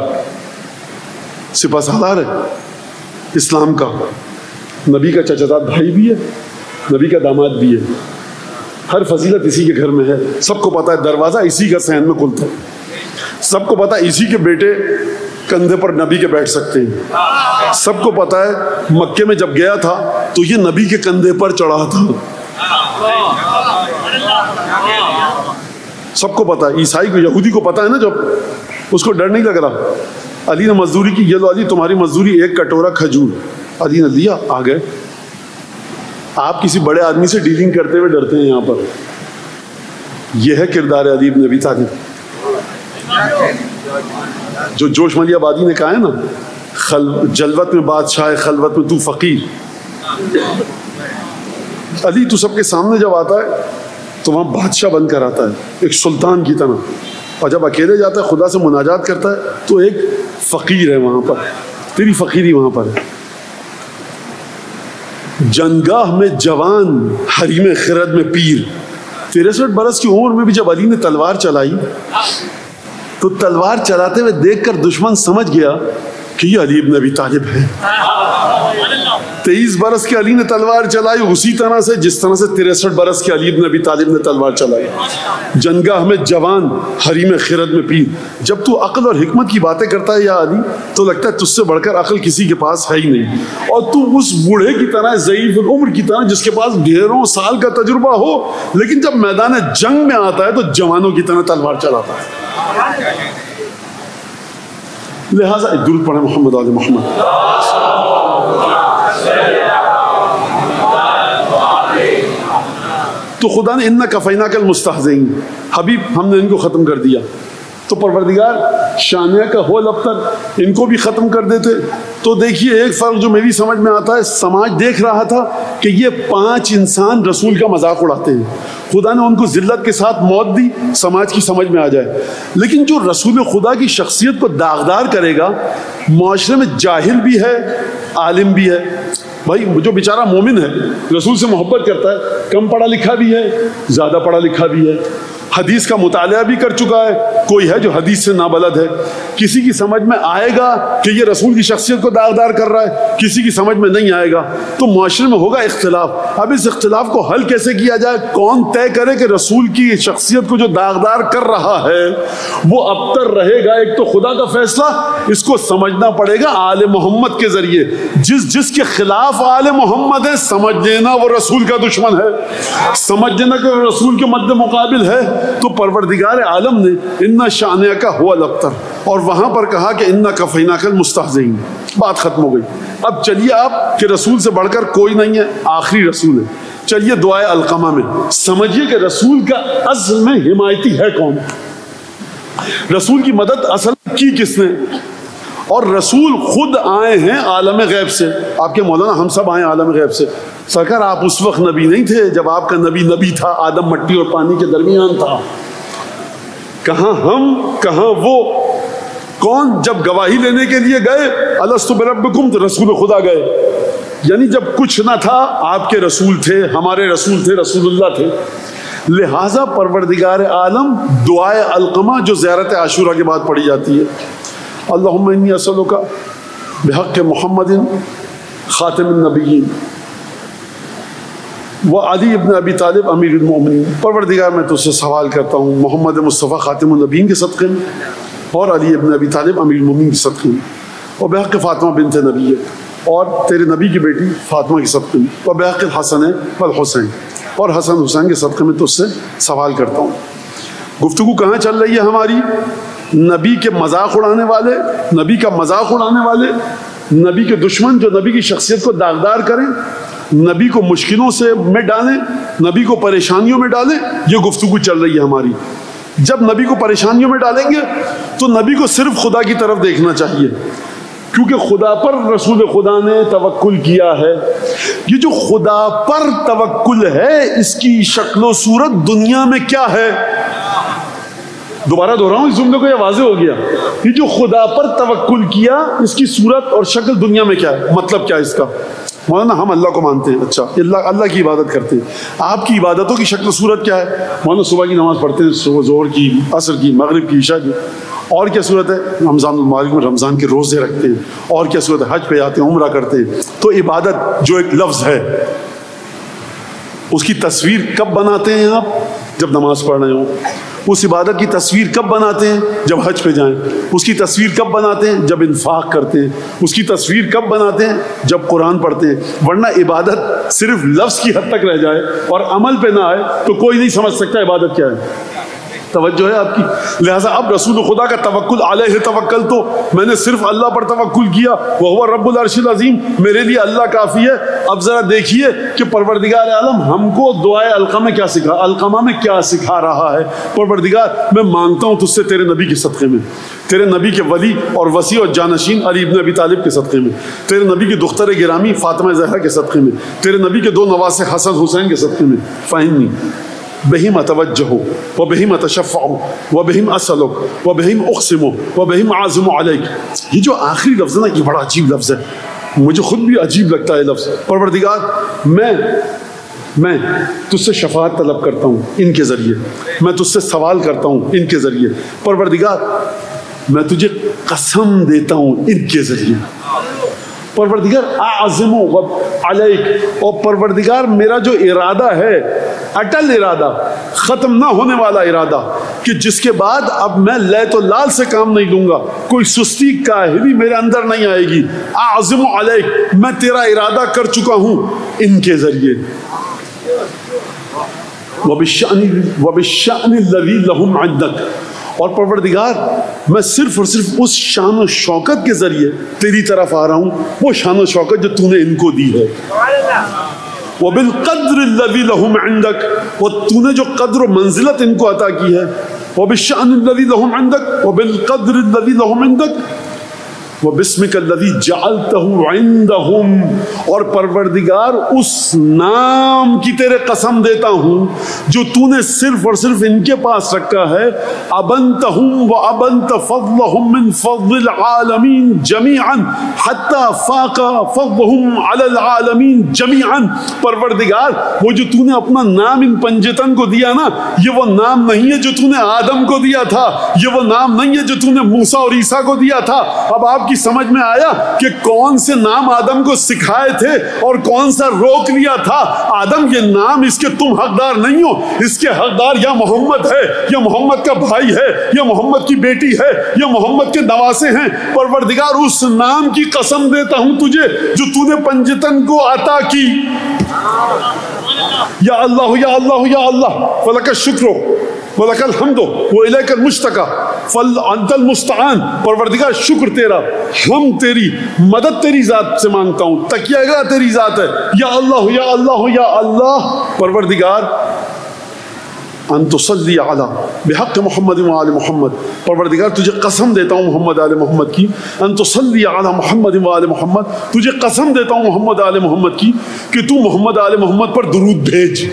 سپہ سالار ہے اسلام کا. نبی کا چچا بھائی بھی ہے, نبی کا داماد بھی ہے. ہر فضیلت اسی کے گھر میں ہے. سب کو پتا ہے دروازہ اسی کا صحن میں کھلتا ہے. سب کو پتا ہے اسی کے بیٹے کندھے پر نبی کے بیٹھ سکتے ہیں. سب کو پتا ہے مکے میں جب گیا تھا تو یہ نبی کے کندھے پر چڑھا تھا. سب کو پتا ہے. عیسائی کو, یہودی کو پتا ہے نا, جب اس کو ڈر نہیں لگ رہا. علی نے مزدوری کی, یہ لو علی تمہاری مزدوری ایک کٹورا کھجور. علی نے لیا, آ گئے. آپ کسی بڑے آدمی سے ڈیلنگ کرتے ہوئے ڈرتے ہیں یہاں پر. یہ ہے کردار علی ابن ابی طالب. جو جوش ملی آبادی نے کہا ہے نا, خل جلوت میں بادشاہ, خلوت میں تو فقیر. علی تو سب کے سامنے جب آتا ہے تو وہاں بادشاہ بن کر آتا ہے, ایک سلطان کی طرح. اور جب اکیلے جاتا ہے خدا سے مناجات کرتا ہے تو ایک فقیر ہے وہاں پر. تیری فقیری وہاں پر ہے. جنگاہ میں جوان, حریم خرد میں پیر. تریسٹھ برس کی عمر میں بھی جب علی نے تلوار چلائی تو تلوار چلاتے ہوئے دیکھ کر دشمن سمجھ گیا کہ یہ علی ابن ابی طالب ہے. تیئیس برس کے علی نے تلوار چلائی اسی طرح سے جس طرح سے تریسٹھ برس کے علی ابن ابی طالب نے تلوار چلائی. جنگاہ میں جوان, حریم خرد میں پیر. جب تو عقل اور حکمت کی باتیں کرتا ہے یا علی, تو لگتا ہے تجھ سے بڑھ کر عقل کسی کے پاس ہے ہی نہیں. اور تو اس بوڑھے کی طرح, ضعیف العمر کی طرح, جس کے پاس ڈھیروں سال کا تجربہ ہو, لیکن جب میدان جنگ میں آتا ہے تو جوانوں کی طرح تلوار چلاتا ہے. لہٰذا درود پڑھیں محمد آل محمد. تو خدا نے اِنَّا کَفَيْنَاكَ الْمُسْتَهْزِئِينَ, حبیب ہم نے ان کو ختم کر دیا. تو پروردگار شانیہ کا ہو لبتر ان کو بھی ختم کر دیتے. تو دیکھیے ایک فرق جو میری سمجھ میں آتا ہے، سماج دیکھ رہا تھا کہ یہ پانچ انسان رسول کا مذاق اڑاتے ہیں، خدا نے ان کو ذلت کے ساتھ موت دی سماج کی سمجھ میں آ جائے. لیکن جو رسول خدا کی شخصیت کو داغدار کرے گا، معاشرے میں جاہل بھی ہے عالم بھی ہے. بھائی جو بیچارہ مومن ہے، رسول سے محبت کرتا ہے، کم پڑھا لکھا بھی ہے زیادہ پڑھا لکھا بھی ہے، حدیث کا مطالعہ بھی کر چکا ہے، کوئی ہے جو حدیث سے نابلد ہے. کسی کی سمجھ میں آئے گا کہ یہ رسول کی شخصیت کو داغدار کر رہا ہے، کسی کی سمجھ میں نہیں آئے گا. تو معاشرے میں ہوگا اختلاف. اب اس اختلاف کو حل کیسے کیا جائے؟ کون طے کرے کہ رسول کی شخصیت کو جو داغدار کر رہا ہے وہ ابتر رہے گا؟ ایک تو خدا کا فیصلہ، اس کو سمجھنا پڑے گا آل محمد کے ذریعے. جس جس کے خلاف آل محمد ہے، سمجھ لینا وہ رسول کا دشمن ہے، سمجھ لینا کہ وہ رسول کے مد مقابل ہے. تو پروردگار عالم نے انا شانیہ کا ہوا لبتر، اور وہاں پر کہا کہ انا کفیناک المستہزئین. بات ختم ہو گئی. اب چلیے آپ کہ رسول سے بڑھ کر کوئی نہیں ہے، آخری رسول ہے. چلیے دعائے القمہ میں سمجھیے کہ رسول کا اصل میں حمایتی ہے کون، رسول کی مدد اصل کی کس نے. اور رسول خود آئے ہیں عالم غیب سے. آپ کے مولانا ہم سب آئے عالم غیب سے. سرکار آپ اس وقت نبی نہیں تھے جب آپ کا نبی نبی تھا، آدم مٹی اور پانی کے درمیان تھا. کہاں ہم کہاں وہ. کون جب گواہی لینے کے لیے گئے الست بربکم تو رسول خدا گئے، یعنی جب کچھ نہ تھا آپ کے رسول تھے، ہمارے رسول تھے، رسول اللہ تھے. لہٰذا پروردگار عالم دعائے القمہ جو زیارت عاشورہ کے بعد پڑھی جاتی ہے، اللہم انی اسألک بحق محمد خاتم النبیین و علی ابن ابی طالب امیر المؤمنین. پروردگار میں تجھ سے سوال کرتا ہوں محمد مصطفیٰ خاتم النبیین کے صدقے میں اور علی ابن ابی طالب امیر المؤمنین کے صدقے میں، اور بحق فاطمہ بنت نبی اور تیرے نبی کی بیٹی فاطمہ کے صدقے میں، اور بحق الحسن والحسین اور حسن حسین کے صدقے میں تجھ سے سوال کرتا ہوں. گفتگو کہاں چل رہی ہے ہماری؟ نبی کے مذاق اڑانے والے، نبی کا مذاق اڑانے والے، نبی کے دشمن جو نبی کی شخصیت کو داغدار کریں، نبی کو مشکلوں سے میں ڈالیں، نبی کو پریشانیوں میں ڈالیں. یہ گفتگو چل رہی ہے ہماری. جب نبی کو پریشانیوں میں ڈالیں گے تو نبی کو صرف خدا کی طرف دیکھنا چاہیے، کیونکہ خدا پر رسول خدا نے توکل کیا ہے. یہ جو خدا پر توکل ہے اس کی شکل و صورت دنیا میں کیا ہے؟ دوبارہ دہراؤں اس جملے کو، یہ واضح ہو گیا. یہ جو خدا پر توکل کیا اس کی صورت اور شکل دنیا میں کیا ہے؟ مطلب کیا ہے اس کا؟ مولانا ہم اللہ کو مانتے ہیں، اچھا اللہ اللہ کی عبادت کرتے ہیں. آپ کی عبادتوں کی شکل و صورت کیا ہے؟ مولانا صبح کی نماز پڑھتے ہیں، صبح ظہر کی، عصر کی، مغرب کی، عشاء کی. اور کیا صورت ہے؟ رمضان المبارک میں رمضان کے روزے رکھتے ہیں. اور کیا صورت ہے؟ حج پہ جاتے ہیں، عمرہ کرتے ہیں. تو عبادت جو ایک لفظ ہے اس کی تصویر کب بناتے ہیں آپ؟ جب نماز پڑھ رہے ہوں. اس عبادت کی تصویر کب بناتے ہیں؟ جب حج پہ جائیں. اس کی تصویر کب بناتے ہیں؟ جب انفاق کرتے ہیں. اس کی تصویر کب بناتے ہیں؟ جب قرآن پڑھتے ہیں. ورنہ عبادت صرف لفظ کی حد تک رہ جائے اور عمل پہ نہ آئے تو کوئی نہیں سمجھ سکتا عبادت کیا ہے. توجہ ہے آپ کی؟ لہٰذا اب رسول خدا کا توکل علیہ توکل، تو میں نے صرف اللہ پر توکل کیا، وہو رب العرش العظیم، میرے لیے اللہ کافی ہے. اب ذرا دیکھیے کہ پروردگار عالم ہم کو دعائے القمہ کیا سکھا القمہ میں کیا سکھا رہا ہے. پروردگار میں مانگتا ہوں تجھ سے تیرے نبی کے صدقے میں، تیرے نبی کے ولی اور وسیع اور جانشین علی ابن ابی طالب کے صدقے میں، تیرے نبی کی دختر گرامی فاطمہ زہرا کے صدقے میں، تیرے نبی کے دو نواسے حسن حسین کے صدقے میں، فہمنی بہم اتوجہ و بہم اتشفع و بہم اسلک و بہم اقسم و بہم اعزم علیک. یہ جو آخری لفظ ہے نا، یہ بڑا عجیب لفظ ہے، مجھے خود بھی عجیب لگتا ہے لفظ. پروردگار میں میں تجھ سے شفاعت طلب کرتا ہوں ان کے ذریعے، میں تجھ سے سوال کرتا ہوں ان کے ذریعے. پروردگار میں تجھے قسم دیتا ہوں ان کے ذریعے. پروردگار اعظم علیک، اور پروردگار میرا جو ارادہ ہے، اٹل ارادہ، ختم نہ ہونے والا ارادہ، کہ جس کے بعد اب میں لیت و لال سے کام نہیں لوں گا، کوئی سستی کاہلی میرے اندر نہیں آئے گی. اعظم علیک، میں تیرا ارادہ کر چکا ہوں ان کے ذریعے. وَبِالشَّأْنِ وَبِالشَّأْنِ الَّذِي لَهُمْ عِنْدَكَ، اور پروردگار میں صرف اور صرف اس شان و شوکت کے ذریعے تیری طرف آ رہا ہوں، وہ شان و شوکت جو تو نے ان کو دی ہے. وَبِالْقَدْرِ الَّذِي لَهُمْ عِنْدَكَ، اور تو نے جو قدر و منزلت ان کو عطا کی ہے. وبالشأن الذي لهم عندك وبالقدر الذي لهم عندك وباسمك الذي جعلته عندهم، اور پروردگار اس نام کی تیرے قسم دیتا ہوں جو تو نے صرف اور صرف ان کے پاس رکھا ہے. ابنتهم وابنت فضلهم من فضل العالمین جميعا حتى فاق فضلهم على العالمین جميعا. پروردگار وہ جو تو نے اپنا نام ان پنجتن کو دیا نا، یہ وہ نام نہیں ہے جو تو نے آدم کو دیا تھا، یہ وہ نام نہیں ہے جو تو نے موسیٰ اور عیسیٰ کو دیا تھا. اب آپ کی سمجھ میں آیا کہ کون سے نام آدم کو سکھائے تھے اور کون سا روک لیا تھا. آدم یہ نام اس کے تم حقدار نہیں ہو، اس کے حقدار یا محمد ہے، یا محمد کا بھائی ہے، یا محمد کی بیٹی ہے، یا محمد کے نواسے ہیں. پروردگار اس نام کی قسم دیتا ہوں تجھے جو تو نے پنجتن کو عطا کی. یا اللہ یا اللہ یا اللہ فلک الشکر وَلَكَ الْحَمْدُ وَإِلَيْكَ الْمُشْتَكَى فَأَنْتَ الْمُسْتَعَانُ. پروردگار شکر تیرا، ہم تیری، مدد تیری ذات سے مانگتا ہوں، تکیہ گاہ تیری ذات ہے. یا اللہ یا اللہ یا اللہ. پروردگار ان تصلی علی بحق محمد و آل محمد. پروردگار تجھے قسم دیتا ہوں محمد آل محمد کی. ان تصلی علی محمد و آل محمد. تجھے قسم دیتا ہوں محمد آل محمد کی کہ تو محمد آل محمد پر درود بھیج.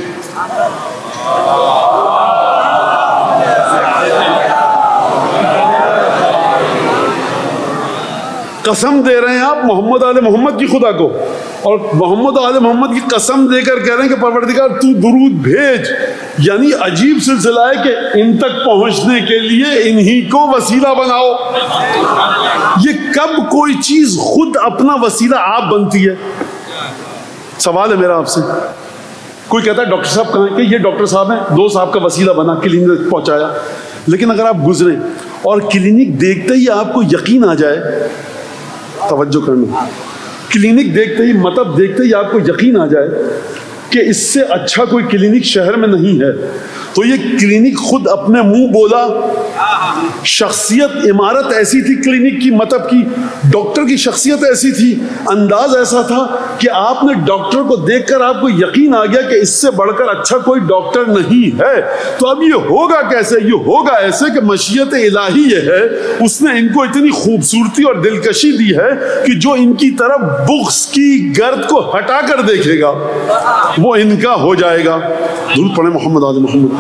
قسم دے رہے ہیں آپ محمد آل محمد کی خدا کو، اور محمد آل محمد کی قسم دے کر کہہ رہے ہیں کہ پروردگار تو درود بھیج. یعنی عجیب سلسلہ ہے کہ ان تک پہنچنے کے لیے انہی کو وسیلہ بناؤ. یہ کب کوئی چیز خود اپنا وسیلہ آپ بنتی ہے؟ سوال ہے میرا آپ سے. کوئی کہتا ہے ڈاکٹر صاحب کہاں ہیں، کہ یہ ڈاکٹر صاحب ہیں، دو صاحب کا وسیلہ بنا کلینک پہنچایا. لیکن اگر آپ گزریں اور کلینک دیکھتے ہی آپ کو یقین آ جائے، توجہ کرنا، کلینک دیکھتے ہی مطلب دیکھتے ہی آپ کو یقین آ جائے کہ اس سے اچھا کوئی کلینک شہر میں نہیں ہے، تو یہ کلینک خود اپنے منہ بولا. شخصیت عمارت ایسی تھی کلینک کی، مطلب کی ڈاکٹر کی شخصیت ایسی تھی، انداز ایسا تھا کہ آپ نے ڈاکٹر کو دیکھ کر آپ کو یقین آ گیا کہ اس سے بڑھ کر اچھا کوئی ڈاکٹر نہیں ہے. تو اب یہ ہوگا کیسے؟ یہ ہوگا ایسے کہ مشیت الہی یہ ہے، اس نے ان کو اتنی خوبصورتی اور دلکشی دی ہے کہ جو ان کی طرف بغض کی گرد کو ہٹا کر دیکھے گا وہ ان کا ہو جائے گا. درود پڑھیں محمد آل محمد.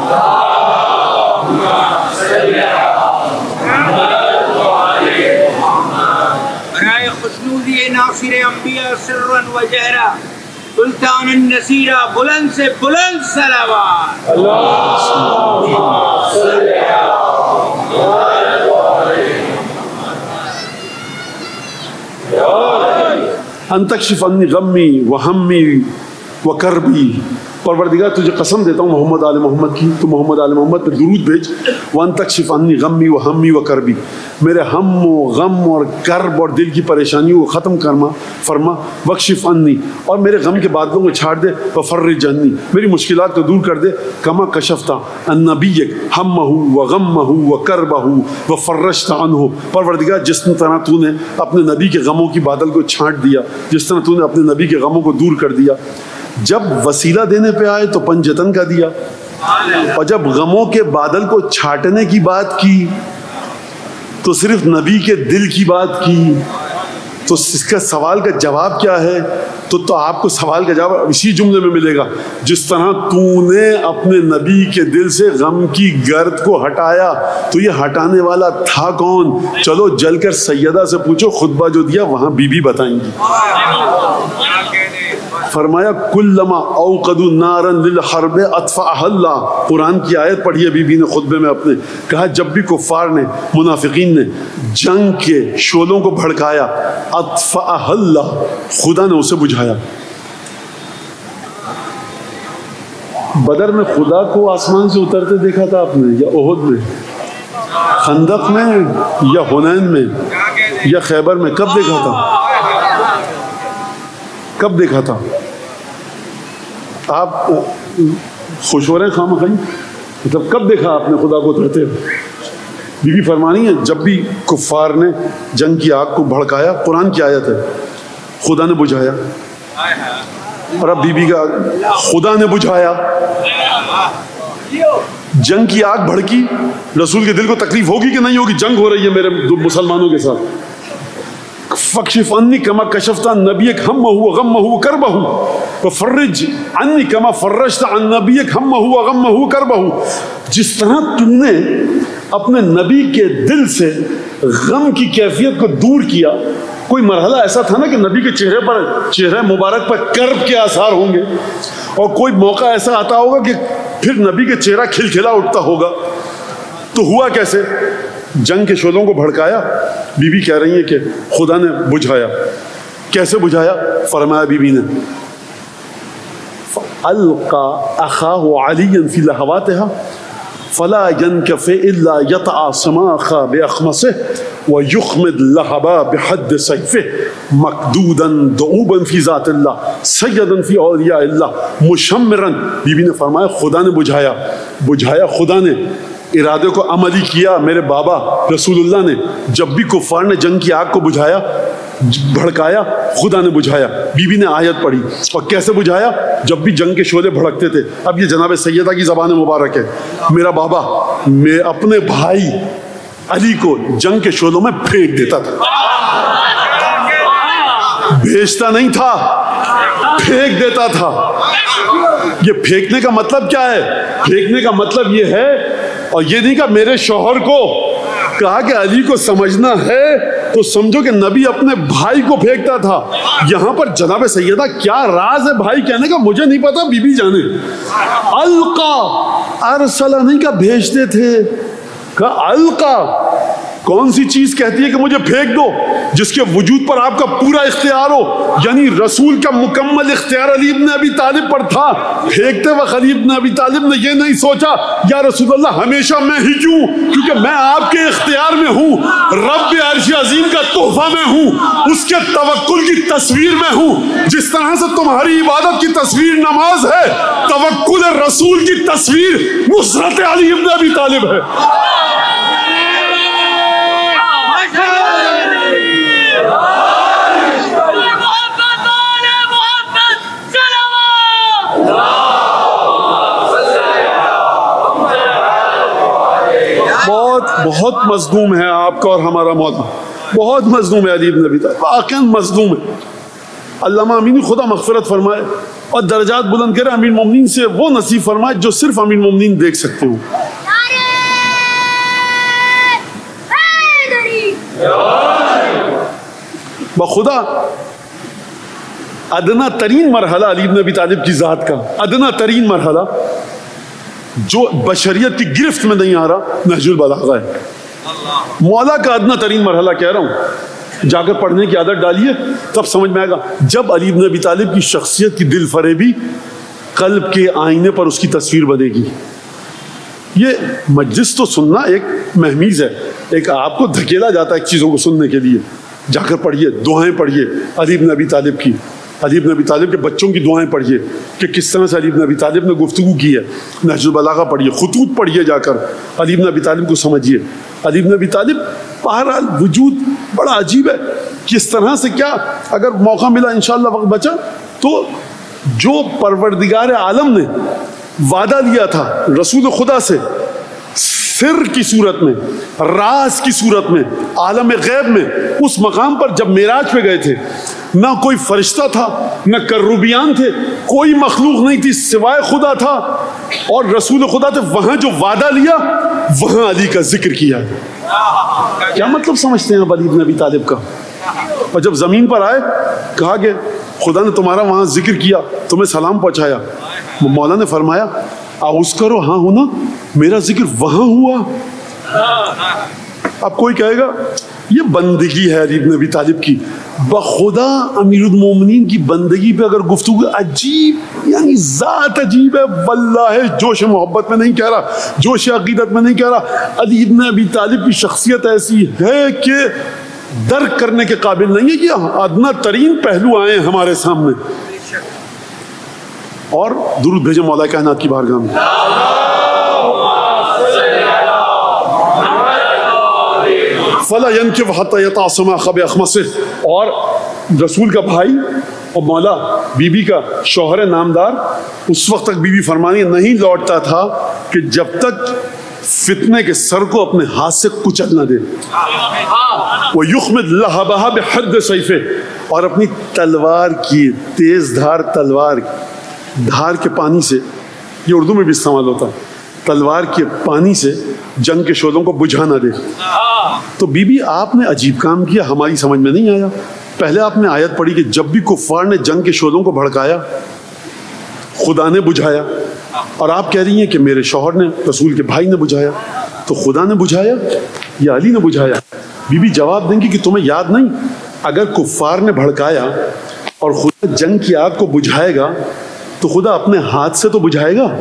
برائے خشنودی ناصر انبیاء سرا و جہرا، سلطان النصیرہ بلند سے بلند صلوات. ان تکشف عنی غمی و ہمی و کربی. پروردگار تجھے قسم دیتا ہوں محمد آل محمد کی، تو محمد آل محمد پہ درود بھیج. وَأَن تَكْشِفْ عَنِّي غَمِّي وَهَمِّي وَكَرْبِي. میرے ہم و غم اور کرب اور دل کی پریشانیوں کو ختم کرما فرما. وَاكْشِفْ عَنِّي، اور میرے غم کے بادلوں کو چھاڑ دے. وَفَرِّجْ عَنِّي، میری مشکلات کو دور کر دے. كَمَا كَشَفْتَ عَن نَبِيِّكَ هَمَّهُ وَغَمَّهُ وَكَرْبَهُ وَفَرَّجْتَ عَنْهُ. پروردگار جس طرح تو نے اپنے نبی کے غموں کی بادل کو چھانٹ دیا، جس طرح تو نے اپنے نبی کے غموں کو دور کر دیا. جب وسیلہ دینے پہ آئے تو پنجتن کا دیا، اور جب غموں کے بادل کو چھاٹنے کی بات کی تو صرف نبی کے دل کی بات کی. تو اس کا سوال کا جواب کیا ہے؟ تو تو آپ کو سوال کا جواب اسی جملے میں ملے گا، جس طرح تو نے اپنے نبی کے دل سے غم کی گرد کو ہٹایا تو یہ ہٹانے والا تھا کون؟ چلو جل کر سیدہ سے پوچھو، خطبہ جو دیا وہاں بی بی بتائیں گی. فرمایا کلما اوقدوا نارا للحرب اطفأها اللہ. قرآن کی آیت پڑھی ہے بی بی نے خطبے میں اپنے، کہا جب بھی کفار نے، منافقین نے جنگ کے شعلوں کو بھڑکایا، اطفأها اللہ، خدا نے اسے بجھایا. بدر میں خدا کو آسمان سے اترتے دیکھا تھا آپ نے، یا احد میں، خندق میں، یا حنین میں، یا خیبر میں؟ کب دیکھا تھا؟ کب دیکھا تھا؟ آپ خوش ہو رہے ہیں خام خائی؟ مطلب کب دیکھا آپ نے خدا کو اترتے؟ بی بی فرمانی ہے جب بھی کفار نے جنگ کی آگ کو بھڑکایا، قرآن کی آیت ہے، خدا نے بجھایا. اور اب بی بی کا خدا نے بجھایا. جنگ کی آگ بھڑکی، رسول کے دل کو تکلیف ہوگی کہ نہیں ہوگی؟ جنگ ہو رہی ہے میرے مسلمانوں کے ساتھ. فکشف عنی کما کشفت عن نبیک ہمہ وغمہ وکربہ وفرج عنی کما فرجت عن نبیک ہمہ وغمہ کربہ. جس طرح تو نے اپنے نبی کے دل سے غم کی کیفیت کو دور کیا. کوئی مرحلہ ایسا تھا نا کہ نبی کے چہرے پر چہرے مبارک پر کرب کے آثار ہوں گے، اور کوئی موقع ایسا آتا ہوگا کہ پھر نبی کے چہرہ کھلکھلا اٹھتا ہوگا. تو ہوا کیسے؟ جنگ کے شعلوں کو بھڑکایا. بی بی کہہ رہی ہیں کہ خدا نے بجھایا. کیسے بجھایا؟ فرمایا بی بی نے فَأَلْقَى أَخَاهُ عَلِيًّا فِي لَهَوَاتِهَا فلا ينكف الا يطع سماخا باخمصه ويخمد لهبا بحد سيفه مقدودا دعوبا في ذات الله سيدا في اولیاء الله مشمرا. بی بی نے فرمایا خدا نے بجھایا. بجھایا خدا نے، ارادے کو عملی کیا میرے بابا رسول اللہ نے. جب بھی کفار نے جنگ کی آگ کو بجھایا بھڑکایا، خدا نے بجھایا. بی بی نے آیت پڑھی. اور کیسے بجھایا؟ جب بھی جنگ کے شعلے بھڑکتے تھے. اب یہ جناب سیدہ کی زبان مبارک ہے. میرا بابا میں اپنے بھائی علی کو جنگ کے شعلوں میں پھینک دیتا تھا، بھیجتا نہیں تھا، پھینک دیتا تھا. یہ پھینکنے کا مطلب کیا ہے؟ پھینکنے کا مطلب یہ ہے، اور یہ نہیں کہ میرے شوہر کو کہا کہ علی کو سمجھنا ہے تو سمجھو کہ نبی اپنے بھائی کو پھینکتا تھا. یہاں پر جناب سیدہ کیا راز ہے بھائی کہنے کا مجھے نہیں پتا، بی بی جانے. القا ارسلہ نہیں کہا بھیجتے تھے، کہا القا. کون سی چیز کہتی ہے کہ مجھے پھینک دو؟ جس کے وجود پر آپ کا پورا اختیار ہو. یعنی رسول کا مکمل اختیار علی ابن ابی طالب پر تھا. پھینکتے وقت علی ابن ابی طالب نے یہ نہیں سوچا یا رسول اللہ ہمیشہ میں ہی کیوں، کیونکہ میں آپ کے اختیار میں ہوں، رب عرش عظیم کا تحفہ میں ہوں، اس کے توکل کی تصویر میں ہوں. جس طرح سے تمہاری عبادت کی تصویر نماز ہے، توکل رسول کی تصویر نصرت علی ابن ابی طالب ہے. بہت بہت مظلوم ہے آپ کا اور ہمارا مولا، بہت مظلوم ہے علی ابن ابی طالب، واقعا مظلوم ہے. علامہ امینی خدا مغفرت فرمائے اور درجات بلند کرے. امیر مومنین سے وہ نصیب فرمائے جو صرف امیر مومنین دیکھ سکتے ہوں. بخدا ادنا ترین مرحلہ علی ابن ابی طالب کی ذات کا، ادنا ترین مرحلہ جو بشریت کی گرفت میں نہیں آ رہا، نہج البلاغہ ہے. مولا کا ادنا ترین مرحلہ کہہ رہا ہوں، جا کر پڑھنے کی عادت ڈالیے تب سمجھ میں آئے گا. جب علی ابن ابی طالب کی شخصیت کی دل فریبی قلب کے آئینے پر اس کی تصویر بنے گی. یہ مجلس تو سننا ایک مہمیز ہے، ایک آپ کو دھکیلا جاتا ہے ایک چیزوں کو سننے کے لیے. جا کر پڑھیے، دعائیں پڑھیے علی ابن ابی طالب کی، علی ابن ابی طالب کے بچوں کی دعائیں پڑھیے کہ کس طرح سے علی ابن ابی طالب نے گفتگو کی ہے. نہج البلاغہ پڑھیے، خطوط پڑھیے، جا کر علی ابن ابی طالب کو سمجھیے. علی ابن ابی طالب بہرحال وجود بڑا عجیب ہے. کس طرح سے کیا، اگر موقع ملا انشاءاللہ وقت بچا تو جو پروردگار عالم نے وعدہ لیا تھا رسول خدا سے، سر کی صورت میں، راز کی صورت میں، عالم غیب میں، اس مقام پر جب معراج پہ گئے تھے، نہ کوئی فرشتہ تھا، نہ کروبیان تھے، کوئی مخلوق نہیں تھی سوائے خدا تھا اور رسول خدا تھے. وہاں جو وعدہ لیا وہاں علی کا ذکر کیا. کیا مطلب سمجھتے ہیں اب علی ابن ابی طالب کا؟ اور جب زمین پر آئے کہا کہ خدا نے تمہارا وہاں ذکر کیا، تمہیں سلام پہنچایا. مولا نے فرمایا آؤز کرو، ہاں ہونا، میرا ذکر وہاں ہوا. اب کوئی کہے گا یہ بندگی ہے علی ابن ابی طالب کی. بخدا امیر المومنین کی بندگی پہ اگر گفتگو، عجیب یعنی ذات عجیب ہے واللہ. جوش محبت میں نہیں کہہ رہا، جوش عقیدت میں نہیں کہہ رہا. علی ابن ابی طالب کی شخصیت ایسی ہے کہ درک کرنے کے قابل نہیں ہے کہ ادنا ترین پہلو آئے ہیں ہمارے سامنے. اور درود بھیجے مولا کائنات کی بارگاہ میں. فلا ينكف حتى يطع سماخ باخمصه. اور رسول کا بھائی اور مولا بی بی کا شوہر نامدار اس وقت تک بی بی فرمانی نہیں لوٹتا تھا کہ جب تک فتنے کے سر کو اپنے ہاتھ سے کچل نہ دے. وَيُخْمِدْ لَهَبَهَا بِحَدِّ سَيْفِهِ، اور اپنی تلوار کی تیز دھار تلوار دھار کے پانی سے، یہ اردو میں بھی استعمال ہوتا ہے، تلوار کے پانی سے جنگ کے شعلوں کو بجھا نہ دے. تو بی بی آپ نے عجیب کام کیا، ہماری سمجھ میں نہیں آیا. پہلے آپ نے آیت پڑھی کہ جب بھی کفار نے جنگ کے شعلوں کو بھڑکایا خدا نے بجھایا، اور آپ کہہ رہی ہیں کہ میرے شوہر نے، رسول کے بھائی نے بجھایا. تو خدا نے بجھایا یا علی نے بجھایا؟ بی بی جواب دیں گی کہ تمہیں یاد نہیں، اگر کفار نے بھڑکایا اور خدا جنگ کی آگ کو بجھائے گا تو خدا اپنے ہاتھ سے تو بجھائے گا.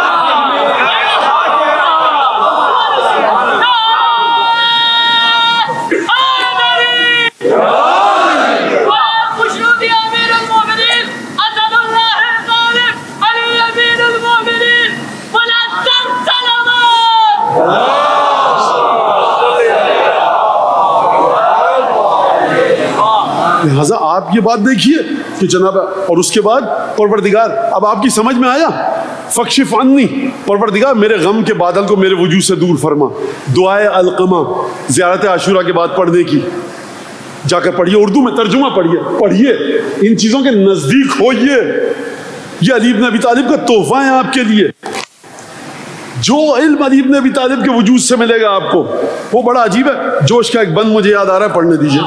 لہٰذا آپ یہ بات دیکھیے کہ جناب، اور اس کے بعد پروردگار، اب آپ کی سمجھ میں آیا، فکشف عنی، پروردگار میرے غم کے بادل کو میرے وجود سے دور فرما. دعائے القمہ زیارت عاشورہ کے بعد پڑھنے کی، جا کر پڑھیے، اردو میں ترجمہ پڑھیے پڑھیے ان چیزوں کے نزدیک ہوئیے. یہ علی بن ابی طالب کا تحفہ ہے آپ کے لیے. جو علم علی بن ابی طالب کے وجود سے ملے گا آپ کو وہ بڑا عجیب ہے. جوش کا ایک بند مجھے یاد آ رہا ہے، پڑھنے دیجیے.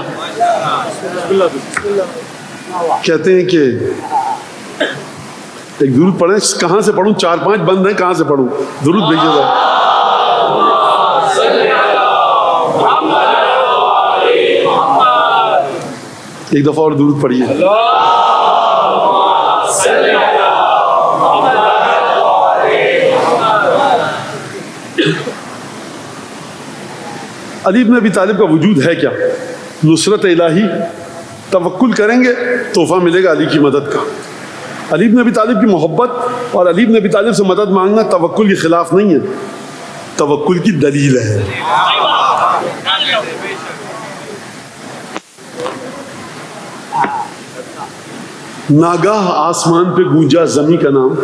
کہتے ہیں کہ ایک درود پڑھیں، کہاں سے پڑھوں؟ چار پانچ بند ہیں، کہاں سے پڑھوں؟ درود بھیجیے گا. ایک دفعہ اور درود پڑھیے. علی بن ابی طالب کا وجود ہے کیا؟ نصرت الہی. توکل کریں گے تحفہ ملے گا علی کی مدد کا. علی بن ابی طالب کی محبت اور علی بن ابی طالب سے مدد مانگنا توکل کے خلاف نہیں ہے، توکل کی دلیل ہے. ناگاہ آسمان پہ گونجا زمیں کا نام،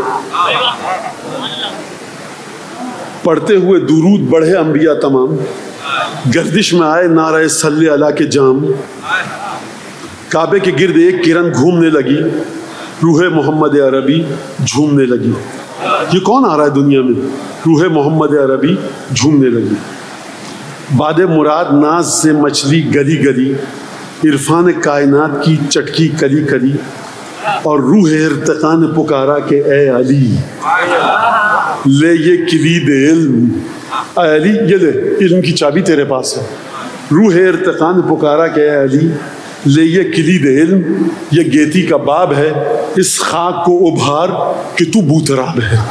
پڑھتے ہوئے درود بڑھے انبیاء تمام، گردش میں آئے نعرہ صلی اللہ کے جام. کعبے کے گرد ایک کرن گھومنے لگی، روح محمد عربی جھومنے لگی. یہ کون آ رہا ہے دنیا میں؟ روح محمد عربی جھومنے لگی. باد مراد ناز سے مچھلی گلی گلی، عرفان کائنات کی چٹکی کلی کلی، اور روح ارتقا نے پکارا کہ اے علی لے یہ کلید علم. اے علی یہ لے، علم کی چابی تیرے پاس ہے. روح ارتقا نے پکارا کہ اے علی لے یہ کلید علم، یہ گیتی کا باب ہے، اس خاک کو ابھار کہ تو بوتراب ہے.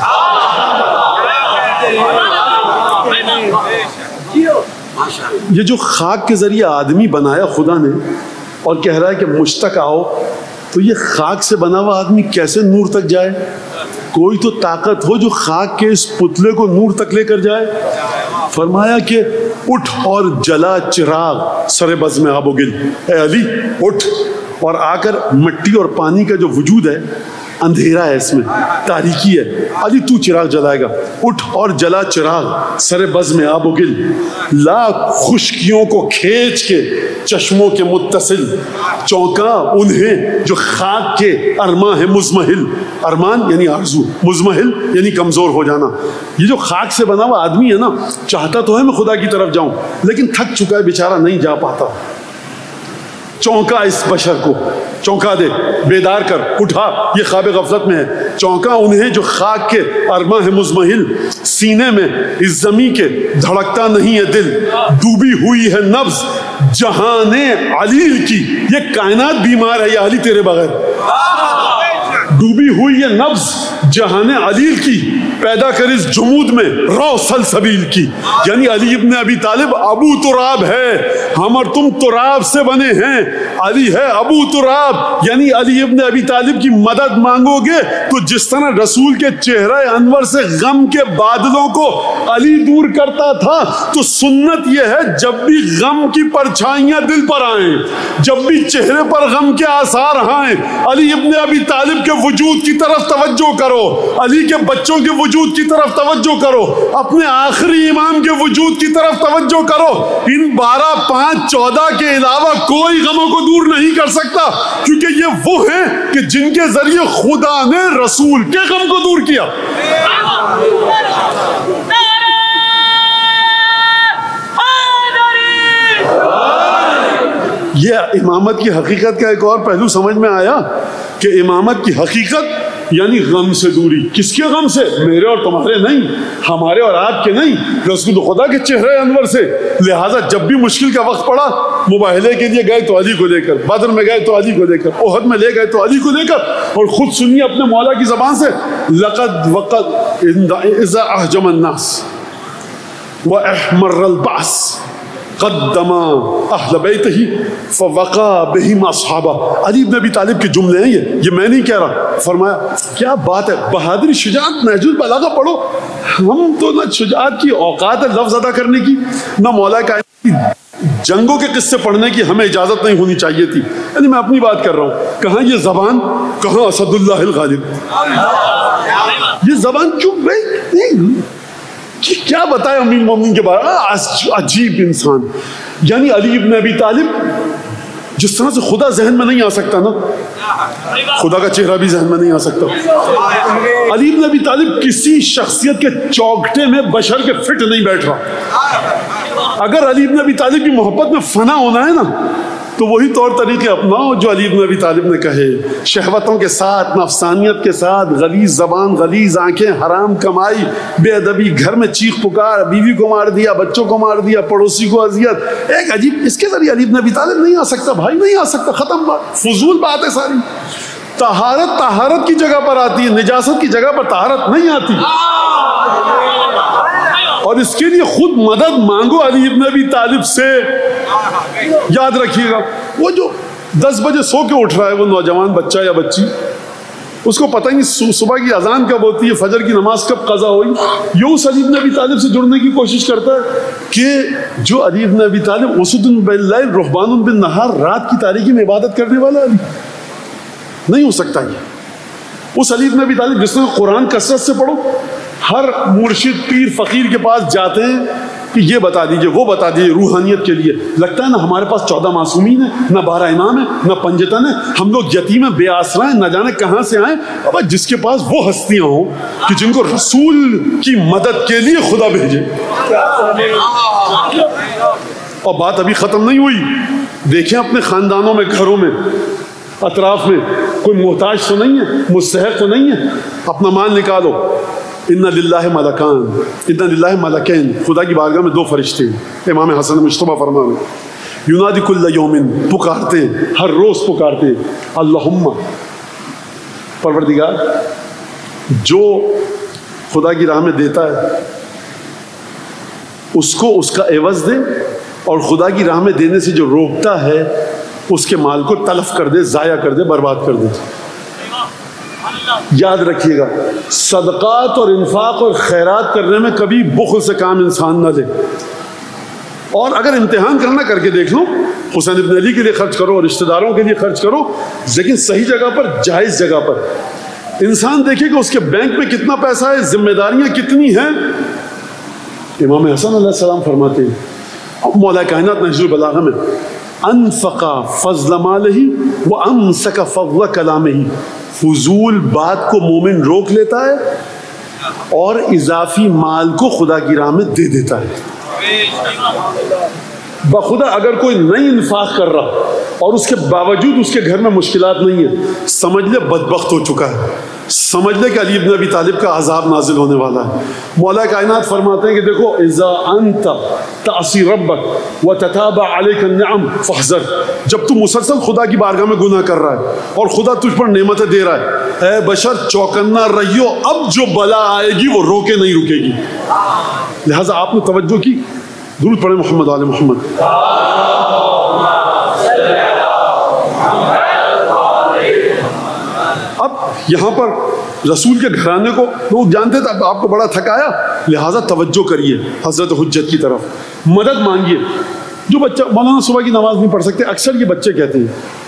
یہ جو خاک کے ذریعے آدمی بنایا خدا نے اور کہہ رہا ہے کہ مجھ تک آؤ، تو یہ خاک سے بنا ہوا آدمی کیسے نور تک جائے؟ کوئی تو طاقت ہو جو خاک کے اس پتلے کو نور تک لے کر جائے. فرمایا کہ اٹھ اور جلا چراغ سر بز میں آب و گل. اے علی اٹھ اور آ کر مٹی اور پانی کا جو وجود ہے، اندھیرا ہے، اس میں تاریکی ہے، علی تو چراغ جلائے گا. اٹھ اور جلا چراغ سر بز میں آب و گل، لاکھ خشکیوں کو کھینچ کے چشموں کے متصل، چونکا انہیں جو خاک کے ارماں ہے مزمحل. ارمان یعنی آرزو، مزمحل یعنی کمزور ہو جانا. یہ جو خاک سے بنا ہوا آدمی ہے نا، چاہتا تو ہے میں خدا کی طرف جاؤں، لیکن تھک چکا ہے بیچارہ، نہیں جا پاتا. چونکا اس بشر کو، چونکا دے، بیدار کر، اٹھا، یہ خواب غفلت میں ہے. چونکا انہیں جو خاک کے ارماں ہے مزمحل، سینے میں اس زمیں کے دھڑکتا نہیں ہے دل، ڈوبی ہوئی ہے نبض جہان علیل کی. یہ کائنات بیمار ہے یا علی تیرے بغیر؟ ڈوبی ہوئی ہے نبض جہان علیل کی، پیدا کر اس جمود میں رو سلسبیل کی، یعنی علی ابن ابی طالب ابو تراب ہے، ہم اور تم تراب سے بنے ہیں، علی ہے ابو تراب، یعنی علی ابن ابی طالب کی مدد مانگو گے تو جس طرح رسول کے چہرہ انور سے غم کے بادلوں کو علی دور کرتا تھا، تو سنت یہ ہے جب بھی غم کی پرچھائیاں دل پر آئیں، جب بھی چہرے پر غم کے آثار آئیں، علی ابن ابی طالب کے وجود کی طرف توجہ کرو، علی کے بچوں کے وجود کی طرف توجہ کرو، اپنے آخری امام کے وجود کی طرف توجہ کرو۔ ان بارہ پانچ چودہ کے علاوہ کوئی غموں کو دور نہیں کر سکتا، کیونکہ یہ وہ ہیں کہ جن کے ذریعے خدا نے رسول کے غم کو دور کیا۔ یہ امامت کی حقیقت کا ایک اور پہلو سمجھ میں آیا کہ امامت کی حقیقت یعنی غم سے دوری۔ کس کے غم سے؟ میرے اور تمہارے نہیں، ہمارے اور آپ کے نہیں، رسول خدا کے چہرے انور سے۔ لہٰذا جب بھی مشکل کا وقت پڑا، مباہلے کے لیے گئے تو علی کو لے کر، بدر میں گئے تو علی کو لے کر، احد میں لے گئے تو علی کو لے کر، اور خود سنیے اپنے مولا کی زبان سے، لقد وقد اذا احجم الناس واحمر البعث قدم اہل بیتہ فوقع بہم اصحابہ۔ علی بن ابی طالب کے جملے ہیں یہ یہ میں نہیں کہہ رہا۔ فرمایا کیا بات ہے، بہادری شجاعت، نہج البلاغہ پڑھو۔ ہم تو نہ شجاعت کی اوقات ہے لفظ ادا کرنے کی، نہ مولا کائنات کی جنگوں کے قصے پڑھنے کی ہمیں اجازت نہیں ہونی چاہیے تھی۔ یعنی میں اپنی بات کر رہا ہوں، کہاں یہ زبان، کہاں اسد اللہ الغالب، یہ زبان چپ گئی۔ کیا بتایا امیر مومنین کے بارے میں، عجیب انسان، یعنی علی ابن ابی طالب جس طرح سے خدا ذہن میں نہیں آ سکتا نا، خدا کا چہرہ بھی ذہن میں نہیں آ سکتا۔ علی ابن ابی طالب کسی شخصیت کے چوکٹے میں بشر کے فٹ نہیں بیٹھ رہا۔ اگر علی ابن ابی طالب کی محبت میں فنا ہونا ہے نا تو وہی طور طریقے اپناؤ جو علی ابن ابی طالب نے کہے، شہوتوں کے ساتھ، نفسانیت کے ساتھ، غلیظ زبان، غلیظ آنکھیں، حرام کمائی، بے ادبی، گھر میں چیخ پکار، بیوی کو مار دیا، بچوں کو مار دیا، پڑوسی کو اذیت، ایک عجیب، اس کے ذریعے علی ابن ابی طالب نہیں آ سکتا، بھائی نہیں آ سکتا، ختم بات، فضول بات ہے ساری۔ طہارت طہارت کی جگہ پر آتی ہے، نجاست کی جگہ پر طہارت نہیں آتی، اور اس کے لیے خود مدد مانگو علی ابن ابی طالب سے۔ یاد رکھیے گا، وہ جو دس بجے سو کے اٹھ رہا ہے وہ نوجوان بچہ یا بچی، اس کو پتہ نہیں صبح کی اذان کب ہوتی ہے، فجر کی نماز کب قضا ہوئی، یہ اس علی ابن ابی طالب سے جڑنے کی کوشش کرتا ہے کہ جو علی ابن ابی طالب اسد باللیل رہبان بالنہار، رات کی تاریکی میں عبادت کرنے والا علی نہیں ہو سکتا۔ یہ اس علی ابن ابی طالب جس نے قرآن کثرت سے پڑھو، ہر مرشد پیر فقیر کے پاس جاتے ہیں کہ یہ بتا دیجئے وہ بتا دیجئے روحانیت کے لیے، لگتا ہے نا ہمارے پاس چودہ معصومین ہیں، نہ بارہ امام ہیں، نہ پنجتن ہیں، ہم لوگ یتیم ہیں، بے آسرا ہیں، نہ جانے کہاں سے آئیں۔ اب جس کے پاس وہ ہستیاں ہوں کہ جن کو رسول کی مدد کے لیے خدا بھیجے۔ اور بات ابھی ختم نہیں ہوئی، دیکھیں اپنے خاندانوں میں، گھروں میں، اطراف میں کوئی محتاج تو نہیں ہے، مستحق تو نہیں ہے، اپنا مال نکالو۔ ان للہ ملکان، ان للہ ملکین، خدا کی بارگاہ میں دو فرشتے ہیں، امام حسن مجتبیٰ فرمانے، ینادی کل یوم، پکارتے ہیں، ہر روز پکارتے ہیں، اللہم، پروردگار جو خدا کی راہ میں دیتا ہے اس کو اس کا عوض دے، اور خدا کی راہ میں دینے سے جو روکتا ہے اس کے مال کو تلف کر دے، ضائع کر دے، برباد کر دے۔ یاد رکھیے گا، صدقات اور انفاق اور خیرات کرنے میں کبھی بخل سے کام انسان نہ لے، اور اگر امتحان کرنا کر کے دیکھ لو، حسین ابن علی کے لیے خرچ کرو، رشتہ داروں کے لیے خرچ کرو، لیکن صحیح جگہ پر، جائز جگہ پر۔ انسان دیکھے کہ اس کے بینک میں کتنا پیسہ ہے، ذمہ داریاں کتنی ہیں۔ امام حسن علیہ السلام فرماتے ہیں مولا کائنات نہج البلاغہ میں، انفق فضل مالہ وامسک فضل کلامہ، فضول بات کو مومن روک لیتا ہے اور اضافی مال کو خدا کی راہ میں دے دیتا ہے۔ بخدا اگر کوئی نہیں انفاق کر رہا اور اس کے باوجود اس کے گھر میں مشکلات نہیں ہیں، سمجھ لے بدبخت ہو چکا ہے، سمجھ لے کہ علی بن ابی طالب کا عذاب نازل ہونے والا ہے۔ مولا کائنات فرماتے ہیں کہ دیکھو اذا انت تعصی ربک وتتابع علیک النعم فاحذر، جب تو مسلسل خدا کی بارگاہ میں گناہ کر رہا ہے اور خدا تجھ پر نعمتیں دے رہا ہے، اے بشر چوکنا رہیو، اب جو بلا آئے گی وہ روکے نہیں رکے گی۔ لہٰذا آپ نے توجہ کی، درود پڑھیں محمد آل محمد۔ اب یہاں پر رسول کے گھرانے کو لوگ جانتے تھے، اب آپ کو بڑا تھکایا، لہٰذا توجہ کریے حضرت حجت کی طرف، مدد مانگیے۔ جو بچہ مولانا صبح کی نماز نہیں پڑھ سکتے، اکثر یہ بچے کہتے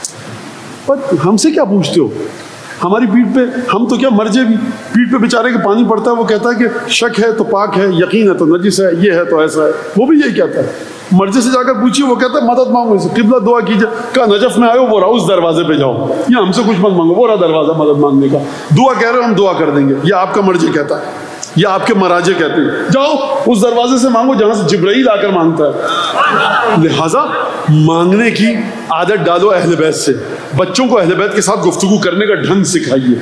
ہیں پر ہم سے کیا پوچھتے ہو، ہماری پیٹھ پہ ہم تو کیا مرجے بھی، پیٹھ پہ بیچارے کے پانی پڑتا ہے، وہ کہتا ہے کہ شک ہے تو پاک ہے، یقین ہے تو نجس ہے، یہ ہے تو ایسا ہے، وہ بھی یہی کہتا ہے۔ مرجے سے جا کر پوچھیے، وہ کہتا ہے مدد مانگو اسے، قبلہ دعا کیجیے، کہا نجف میں آئے ہو وہ رہا اس دروازے پہ جاؤ، یا ہم سے کچھ مت مانگو، وہ رہا دروازہ مدد مانگنے کا، دعا کہہ رہے ہو ہم دعا کر دیں گے، یہ آپ کا مرجے کہتا ہے، یا آپ کے مراجے کہتے ہیں جاؤ اس دروازے سے مانگو جہاں سے جبرائیل آ کر مانگتا ہے۔ لہٰذا مانگنے کی عادت ڈالو اہل بیت سے، بچوں کو اہل بیت کے ساتھ گفتگو کرنے کا ڈھنگ سکھائیے،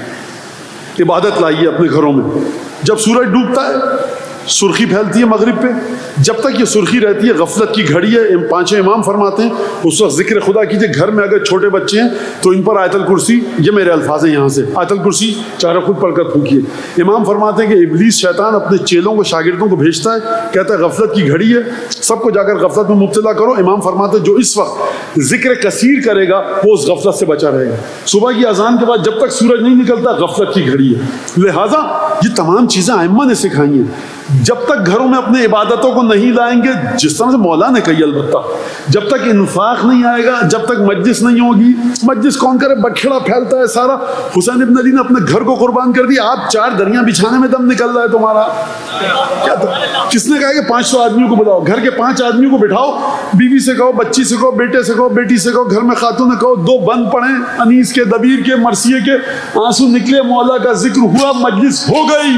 عبادت لائیے اپنے گھروں میں۔ جب سورج ڈوبتا ہے سرخی پھیلتی ہے مغرب پہ، جب تک یہ سرخی رہتی ہے غفلت کی گھڑی ہے، پانچیں امام فرماتے ہیں اس وقت ذکر خدا کیجیے۔ گھر میں اگر چھوٹے بچے ہیں تو ان پر آیت الکرسی، یہ میرے الفاظ ہیں یہاں سے، آیت الکرسی چارہ خود پڑھ کر پھونکیے۔ امام فرماتے ہیں کہ ابلیس شیطان اپنے چیلوں کو شاگردوں کو بھیجتا ہے، کہتا ہے غفلت کی گھڑی ہے، سب کو جا کر غفلت میں مبتلا کرو۔ امام فرماتے ہیں جو اس وقت ذکر کثیر کرے گا وہ اس غفلت سے بچا رہے گا۔ صبح کی اذان کے بعد جب تک سورج نہیں نکلتا غفلت کی گھڑی ہے، لہٰذا یہ تمام چیزیں ائمہ نے سکھائی ہیں۔ جب تک گھروں میں اپنے عبادتوں کو نہیں لائیں گے، جس طرح سے مولا نے کہی، البتہ جب تک انفاق نہیں آئے گا، جب تک مجلس نہیں ہوگی، مجلس کون کرے، بکھڑا پھیلتا ہے سارا۔ حسین ابن علی نے اپنے گھر کو قربان کر دیا، آپ چار دریاں بچھانے میں دم نکل رہا ہے تمہارا، کیا تھا؟ کس نے کہا کہ پانچ سو آدمیوں کو بلاؤ، گھر کے پانچ آدمیوں کو بٹھاؤ، بیوی سے کہو، بچی سے کہو، بیٹے سے کہو، بیٹی سے کہو، گھر میں خاتون نے کہو، دو بند پڑھیں، انیس کے، دبیر کے، مرثیے کے، آنسو نکلے، مولا کا ذکر ہوا، مجلس ہو گئی۔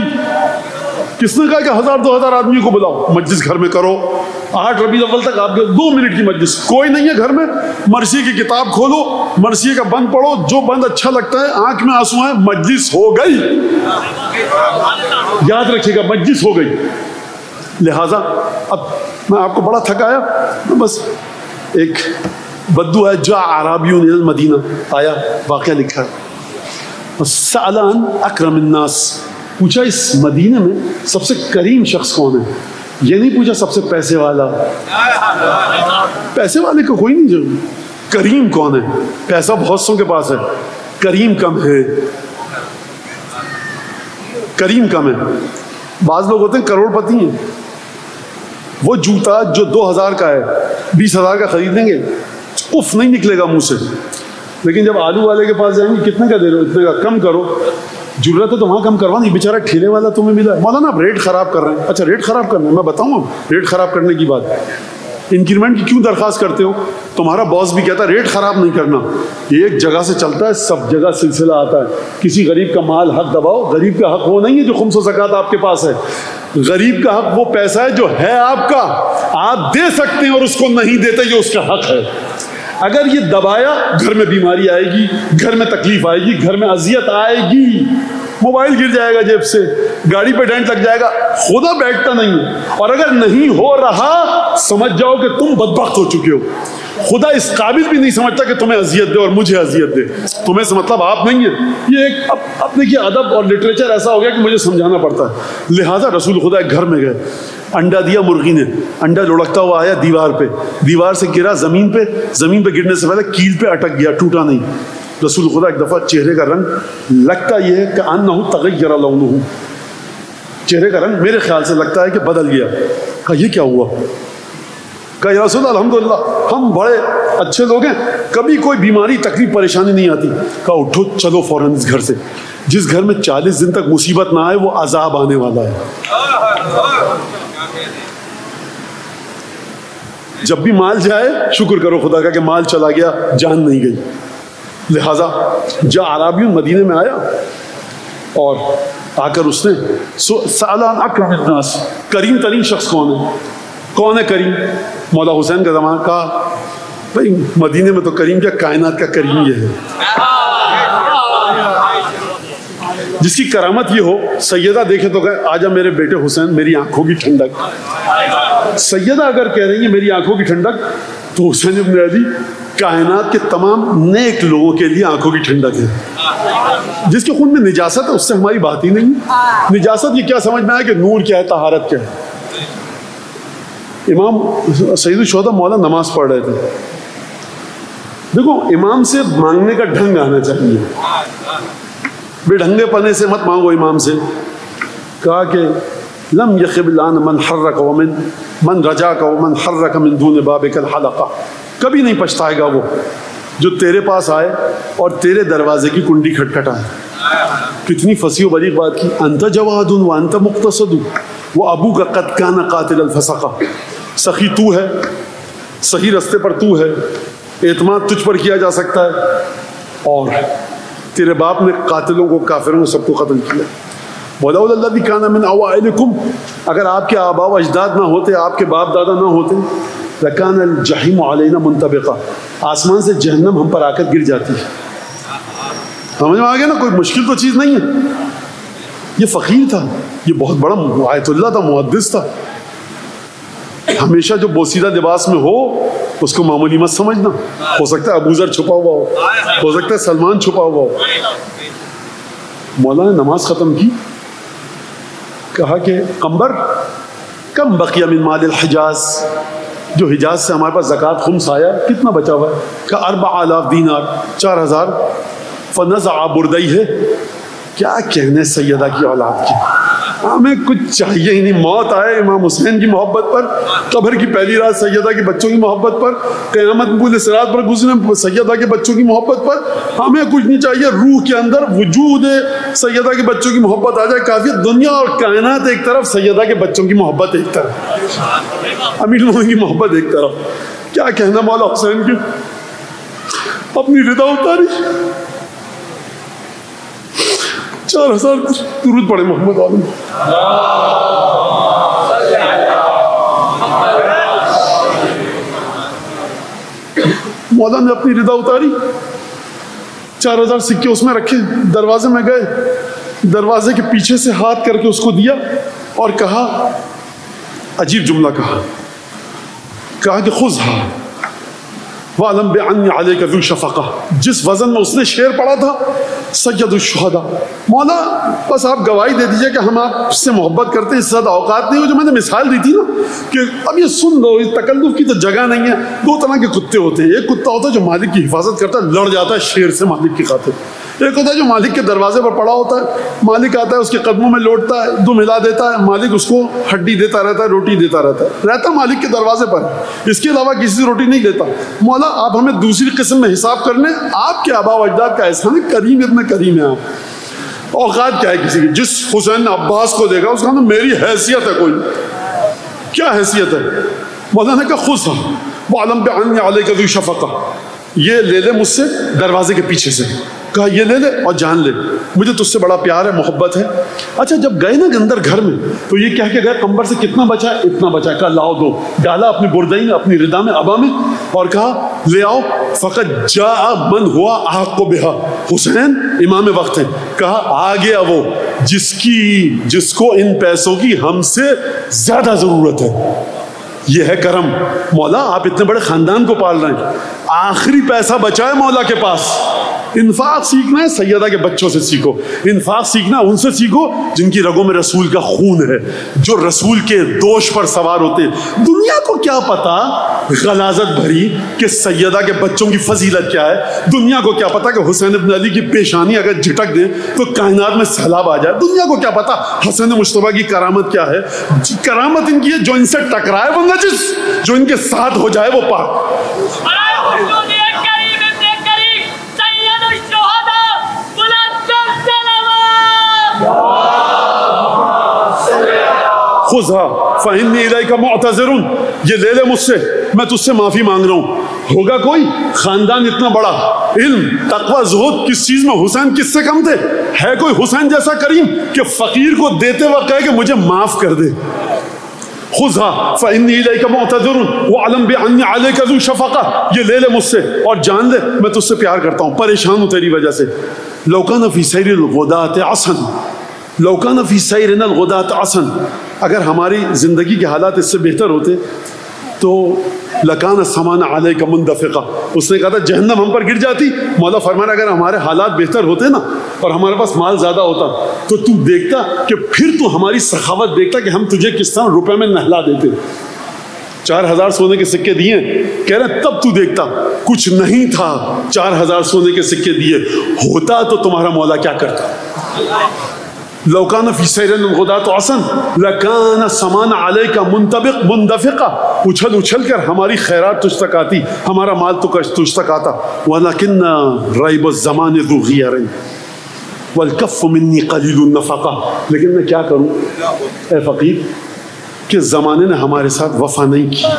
کس نے کہا کہ ہزار دو ہزار آدمیوں کو بلاؤ، مجلس گھر میں کرو، آٹھ ربیع الاول تک آپ کے دو منٹ کی مجلس، کوئی نہیں ہے گھر میں، مرثیے کی کتاب کھولو، مرثیے کا بند پڑھو، جو بند اچھا لگتا ہے، آنکھ میں آنسو ہیں، مجلس ہو گئی۔ یاد رکھیے گا مجلس ہو گئی۔ لہٰذا اب میں آپ کو بڑا تھکایا، بس ایک بدو ہے، جا اعرابی الی المدینہ، آیا واقعہ لکھا ہے، سأل عن اکرم الناس، پوچھا اس مدینے میں سب سے کریم شخص کون ہے؟ یہ نہیں پوچھا سب سے پیسے والا، پیسے والے کو کوئی نہیں ضروری، کریم کون ہے؟ پیسہ بہت سو کے پاس ہے، کریم کم ہے، کریم کم ہے۔ بعض لوگ ہوتے ہیں کروڑ پتی ہیں، وہ جوتا جو دو ہزار کا ہے بیس ہزار کا خریدیں گے، اف نہیں نکلے گا منہ سے، لیکن جب آلو والے کے پاس جائیں گے، کتنے کا دے رہے ہو؟ اتنے کا، کم کرو، ضرورت ہے تو وہاں کم کروا نہیں، بیچارہ ٹھیلے والا تمہیں ملا ہے، مولانا آپ ریٹ خراب کر رہے ہیں۔ اچھا ریٹ خراب کرنا ہے، میں بتاؤں اب ریٹ خراب کرنے کی بات، انکریمنٹ کی کیوں درخواست کرتے ہو؟ تمہارا باس بھی کہتا ہے ریٹ خراب نہیں کرنا، ایک جگہ سے چلتا ہے، سب جگہ سلسلہ آتا ہے، کسی غریب کا مال حق دباؤ، غریب کا حق وہ نہیں ہے جو خمس و زکوٰۃ آپ کے پاس ہے، غریب کا حق وہ پیسہ ہے جو ہے آپ کا، آپ دے سکتے ہیں اور اس کو نہیں دیتے، یہ اس کا حق ہے۔ اگر یہ دبایا، گھر میں بیماری آئے گی، گھر میں تکلیف آئے گی، گھر میں اذیت آئے گی، موبائل گر جائے گا جیب سے، گاڑی پہ ڈینٹ لگ جائے گا، خدا بیٹھتا نہیں ہے۔ اور اگر نہیں ہو رہا سمجھ جاؤ کہ تم بدبخت ہو چکے ہو، خدا اس قابل بھی نہیں سمجھتا کہ تمہیں اذیت دے اور مجھے اذیت دے، تمہیں سے مطلب آپ نہیں ہیں۔ یہ ایک اب اب دیکھیے ادب اور لٹریچر ایسا ہو گیا کہ مجھے سمجھانا پڑتا ہے۔ لہٰذا رسول خدا ایک گھر میں گئے، انڈا دیا مرغی نے، انڈا لڑکتا ہوا آیا دیوار پہ، دیوار سے گرا زمین پہ، زمین پہ گرنے سے پہلے کیل پہ اٹک گیا، ٹوٹا نہیں۔ رسول خدا ایک دفعہ چہرے کا رنگ لگتا یہ ہے کہ انہ تغیر لونہ، چہرے کا رنگ میرے خیال سے لگتا ہے کہ بدل گیا۔ کہا یہ کیا ہوا؟ کہا یا رسول اللہ الحمدللہ ہم بڑے اچھے لوگ ہیں، کبھی کوئی بیماری تکلیف پریشانی نہیں آتی۔ کہا اٹھو چلو فوراً اس گھر سے، جس گھر میں چالیس دن تک مصیبت نہ آئے وہ عذاب آنے والا ہے۔ جب بھی مال جائے شکر کرو خدا کا کہ مال چلا گیا، جان نہیں گئی۔ لہٰذا جا اعرابی مدینے میں آیا اور آ کر اس نے سأل عن اکرم الناس، کریم ترین شخص کون ہے؟ کون ہے کریم؟ مولا حسین کا زمانہ کا بھائی مدینے میں تو کریم کیا کائنات کا کریم یہ ہے جس کی کرامت یہ ہو. سیدہ دیکھے تو کہے آجا میرے بیٹے حسین میری آنکھوں کی ٹھنڈک. سیدہ اگر کہہ رہی ہیں میری آنکھوں کی ٹھنڈک تو حسین ابن علی کائنات کے تمام نیک لوگوں کے لیے آنکھوں کی ٹھنڈک ہے. جس کے خون میں نجاست ہے اس سے ہماری بات ہی نہیں. نجاست یہ کیا سمجھ میں آیا کہ نور کیا ہے طہارت کیا ہے. امام سید الشہداء مولا نماز پڑھ رہے تھے. دیکھو امام سے مانگنے کا ڈھنگ آنا چاہیے, بے ڈھنگے پنے سے مت مانگو امام سے. کہا کہ لم یخب الان من حرک ومن من رجاک ومن حرک من دون بابک الحلقہ. کبھی نہیں پچھتائے گا وہ جو تیرے پاس آئے اور تیرے دروازے کی کنڈی کھٹکھٹائے. کتنی فصیح و بلیغ بات کی. انت جواد وانت مقتصد وہ ابو کا قد کان قاتل الفسقہ. سخی تو ہے, صحیح رستے پر تو ہے, اعتماد تجھ پر کیا جا سکتا ہے, اور تیرے باپ نے قاتلوں کو کافروں کو سب کو قتل کیا. وَلَوْلَا الَّذِي كَانَ مِنْ أَوَائِلِكُمْ, اگر آپ کے آباء و اجداد نہ ہوتے, آپ کے باپ دادا نہ ہوتے, لَكَانَ الْجَحِيمُ عَلَيْنَا مُنْطَبِقًا, آسمان سے جہنم ہم پر آ کر گر جاتی ہے. سمجھ میں آ گیا نا, کوئی مشکل تو چیز نہیں ہے. یہ فقیر تھا, یہ بہت بڑا آیت اللہ تھا, محدث تھا. ہمیشہ جو بوسیدہ لباس میں ہو اس کو معمولی مت سمجھنا. ہو سکتا ہے ابو ذر چھپا ہوا ہو, ہو سکتا ہے سلمان چھپا ہوا ہو. مولا نے نماز ختم کی, کہا کہ قمبر کم بقیہ من مال الحجاز, جو حجاز سے ہمارے پاس زکوٰۃ خمس آیا کتنا بچا ہوا ہے. کہا اربع آلاف دینار, چار ہزار. فنزع بردیہ, کیا کہنے سیدہ کی اولاد کی, ہمیں کچھ چاہیے ہی نہیں. موت آئے امام حسین کی محبت پر, قبر کی پہلی رات سیدہ کے بچوں کی محبت پر, قیامت پورے صراط پر گزرے سیدہ کے بچوں کی محبت پر, ہمیں کچھ نہیں چاہیے. روح کے اندر وجود سیدہ کے بچوں کی محبت آ جائے کافی. دنیا اور کائنات ایک طرف, سیدہ کے بچوں کی محبت ایک طرف, امیر لوگوں کی محبت ایک طرف. کیا کہنا مولا حسین کی, اپنی رضا اتاری. چار ہزار درود پڑھے محمد عالم. مولا نے اپنی رضا اتاری, چار ہزار سکے اس میں رکھے, دروازے میں گئے, دروازے کے پیچھے سے ہاتھ کر کے اس کو دیا اور کہا, عجیب جملہ کہا, کہا کہ خذھا وَعْلَمْ بِعَنِّ عَلَيْكَ ذُو شَفَقَةٍ. جس وزن میں اس نے شعر پڑھا تھا, سید الشہداء, مولا بس آپ گواہی دے دیجئے کہ ہم آپ سے محبت کرتے ہیں, اس سے زیادہ اوقات نہیں ہو. جو میں نے مثال دی تھی نا کہ اب یہ سن لو, اس تکلف کی تو جگہ نہیں ہے. دو طرح کے کتے ہوتے ہیں, ایک کتا ہوتا ہے جو مالک کی حفاظت کرتا ہے, لڑ جاتا ہے شیر سے مالک کی خاطر. ایک ہوتا ہے جو مالک کے دروازے پر پڑا ہوتا ہے, مالک آتا ہے اس کے قدموں میں لوٹتا ہے, دم ہلا دیتا ہے, مالک اس کو ہڈی دیتا رہتا ہے, روٹی دیتا رہتا ہے, رہتا مالک کے دروازے پر, اس کے علاوہ کسی سے روٹی نہیں دیتا. مولا آپ ہمیں دوسری قسم میں حساب کر لیں, آپ کے آباء و اجداد کا احسان ہے, کریم اتنا کریم ہے آپ. اوقات کیا ہے کسی کی. جس حسین عباس کو دیکھا اس کا نا میری حیثیت ہے, کوئی کیا حیثیت ہے. مولا نے کہا خذھا وَعْلَمْ بِعَنِّ عَلَيْكَ ذُو شَفَقَةٍ, یہ لے لے مجھ سے دروازے کے پیچھے سے. کہا یہ لے لے اور جان لے, مجھے تجھ سے بڑا پیار ہے, محبت ہے. اچھا جب گئے نا اندر گھر میں تو یہ کہہ کے گئے قمبر سے کتنا بچا ہے, اتنا بچا ہے. کہا لاؤ دو, ڈالا اپنی بردئی میں, اپنی ردا میں, ابا میں, اور کہا لے آؤ. فقط جاء من ہوا احق بها, حسین امام وقت ہے. کہا آ گیا وہ جس کی جس کو ان پیسوں کی ہم سے زیادہ ضرورت ہے. یہ ہے کرم. مولا آپ اتنے بڑے خاندان کو پال رہے ہیں, آخری پیسہ بچا ہے مولا کے پاس. انفاق سیکھنا ہے سیدہ کے بچوں سے سیکھو, انفاق سیکھنا ان سے سیکھو جن کی رگوں میں رسول کا خون ہے, جو رسول کے دوش پر سوار ہوتے ہیں. دنیا کو کیا پتا غلاظت بھری کہ سیدہ کے بچوں کی فضیلت کیا ہے, دنیا کو کیا پتا کہ حسین ابن علی کی پیشانی اگر جھٹک دیں تو کائنات میں سیلاب آ جائے, دنیا کو کیا پتا حسین مجتبیٰ کی کرامت کیا ہے. کرامت ان کی ہے جو ان سے ٹکرائے وہ نجس, جو ان کے ساتھ ہو جائے وہ پاک. خذھا فإنی الیک معتذر, یہ لے لے مجھ سے, میں تجھ سے معافی مانگ رہا ہوں. ہوگا کوئی خاندان اتنا بڑا, علم تقوی زہد کس چیز میں حسین کس سے کم تھے. ہے کوئی حسین جیسا کریم کہ فقیر کو دیتے وقت کہے کہ مجھے معاف کر دے. خذها فإني إليك معتذر واعلم بأني عليك ذو شفقة، یہ لے لے مجھ سے اور جان لے میں تجھ سے پیار کرتا ہوں، پریشان ہوں تیری وجہ سے. لو كان في سير الغداة عصا، لو كان في سيرنا الغداة عصا، اگر ہماری زندگی کے حالات اس سے بہتر ہوتے تو لکان السمان علیک مندفقہ، اس نے کہا تھا جہنم ہم پر گر جاتی. مولا فرمانا اگر ہمارے حالات بہتر ہوتے نا اور ہمارے پاس مال زیادہ ہوتا تو تو دیکھتا کہ پھر تو ہماری سخاوت دیکھتا کہ ہم تجھے کس طرح روپے میں نہلا دیتے. چار ہزار سونے کے سکے دیے، کہہ رہے تب تو دیکھتا کچھ نہیں تھا، چار ہزار سونے کے سکے دیے ہوتا تو تمہارا مولا کیا کرتا. لو كان في سير الغداة عصا لكان السمان عليك منطبق مندفقا، اچھل اچھل کر ہماری خیرات تجھ تک آتی، ہمارا مال تجھ تک آتا. ولكن ريب الزمان ذو غير والكف مني قليل النفقة، لیکن میں کیا کروں اے فقیر کہ زمانے نے ہمارے ساتھ وفا نہیں کی.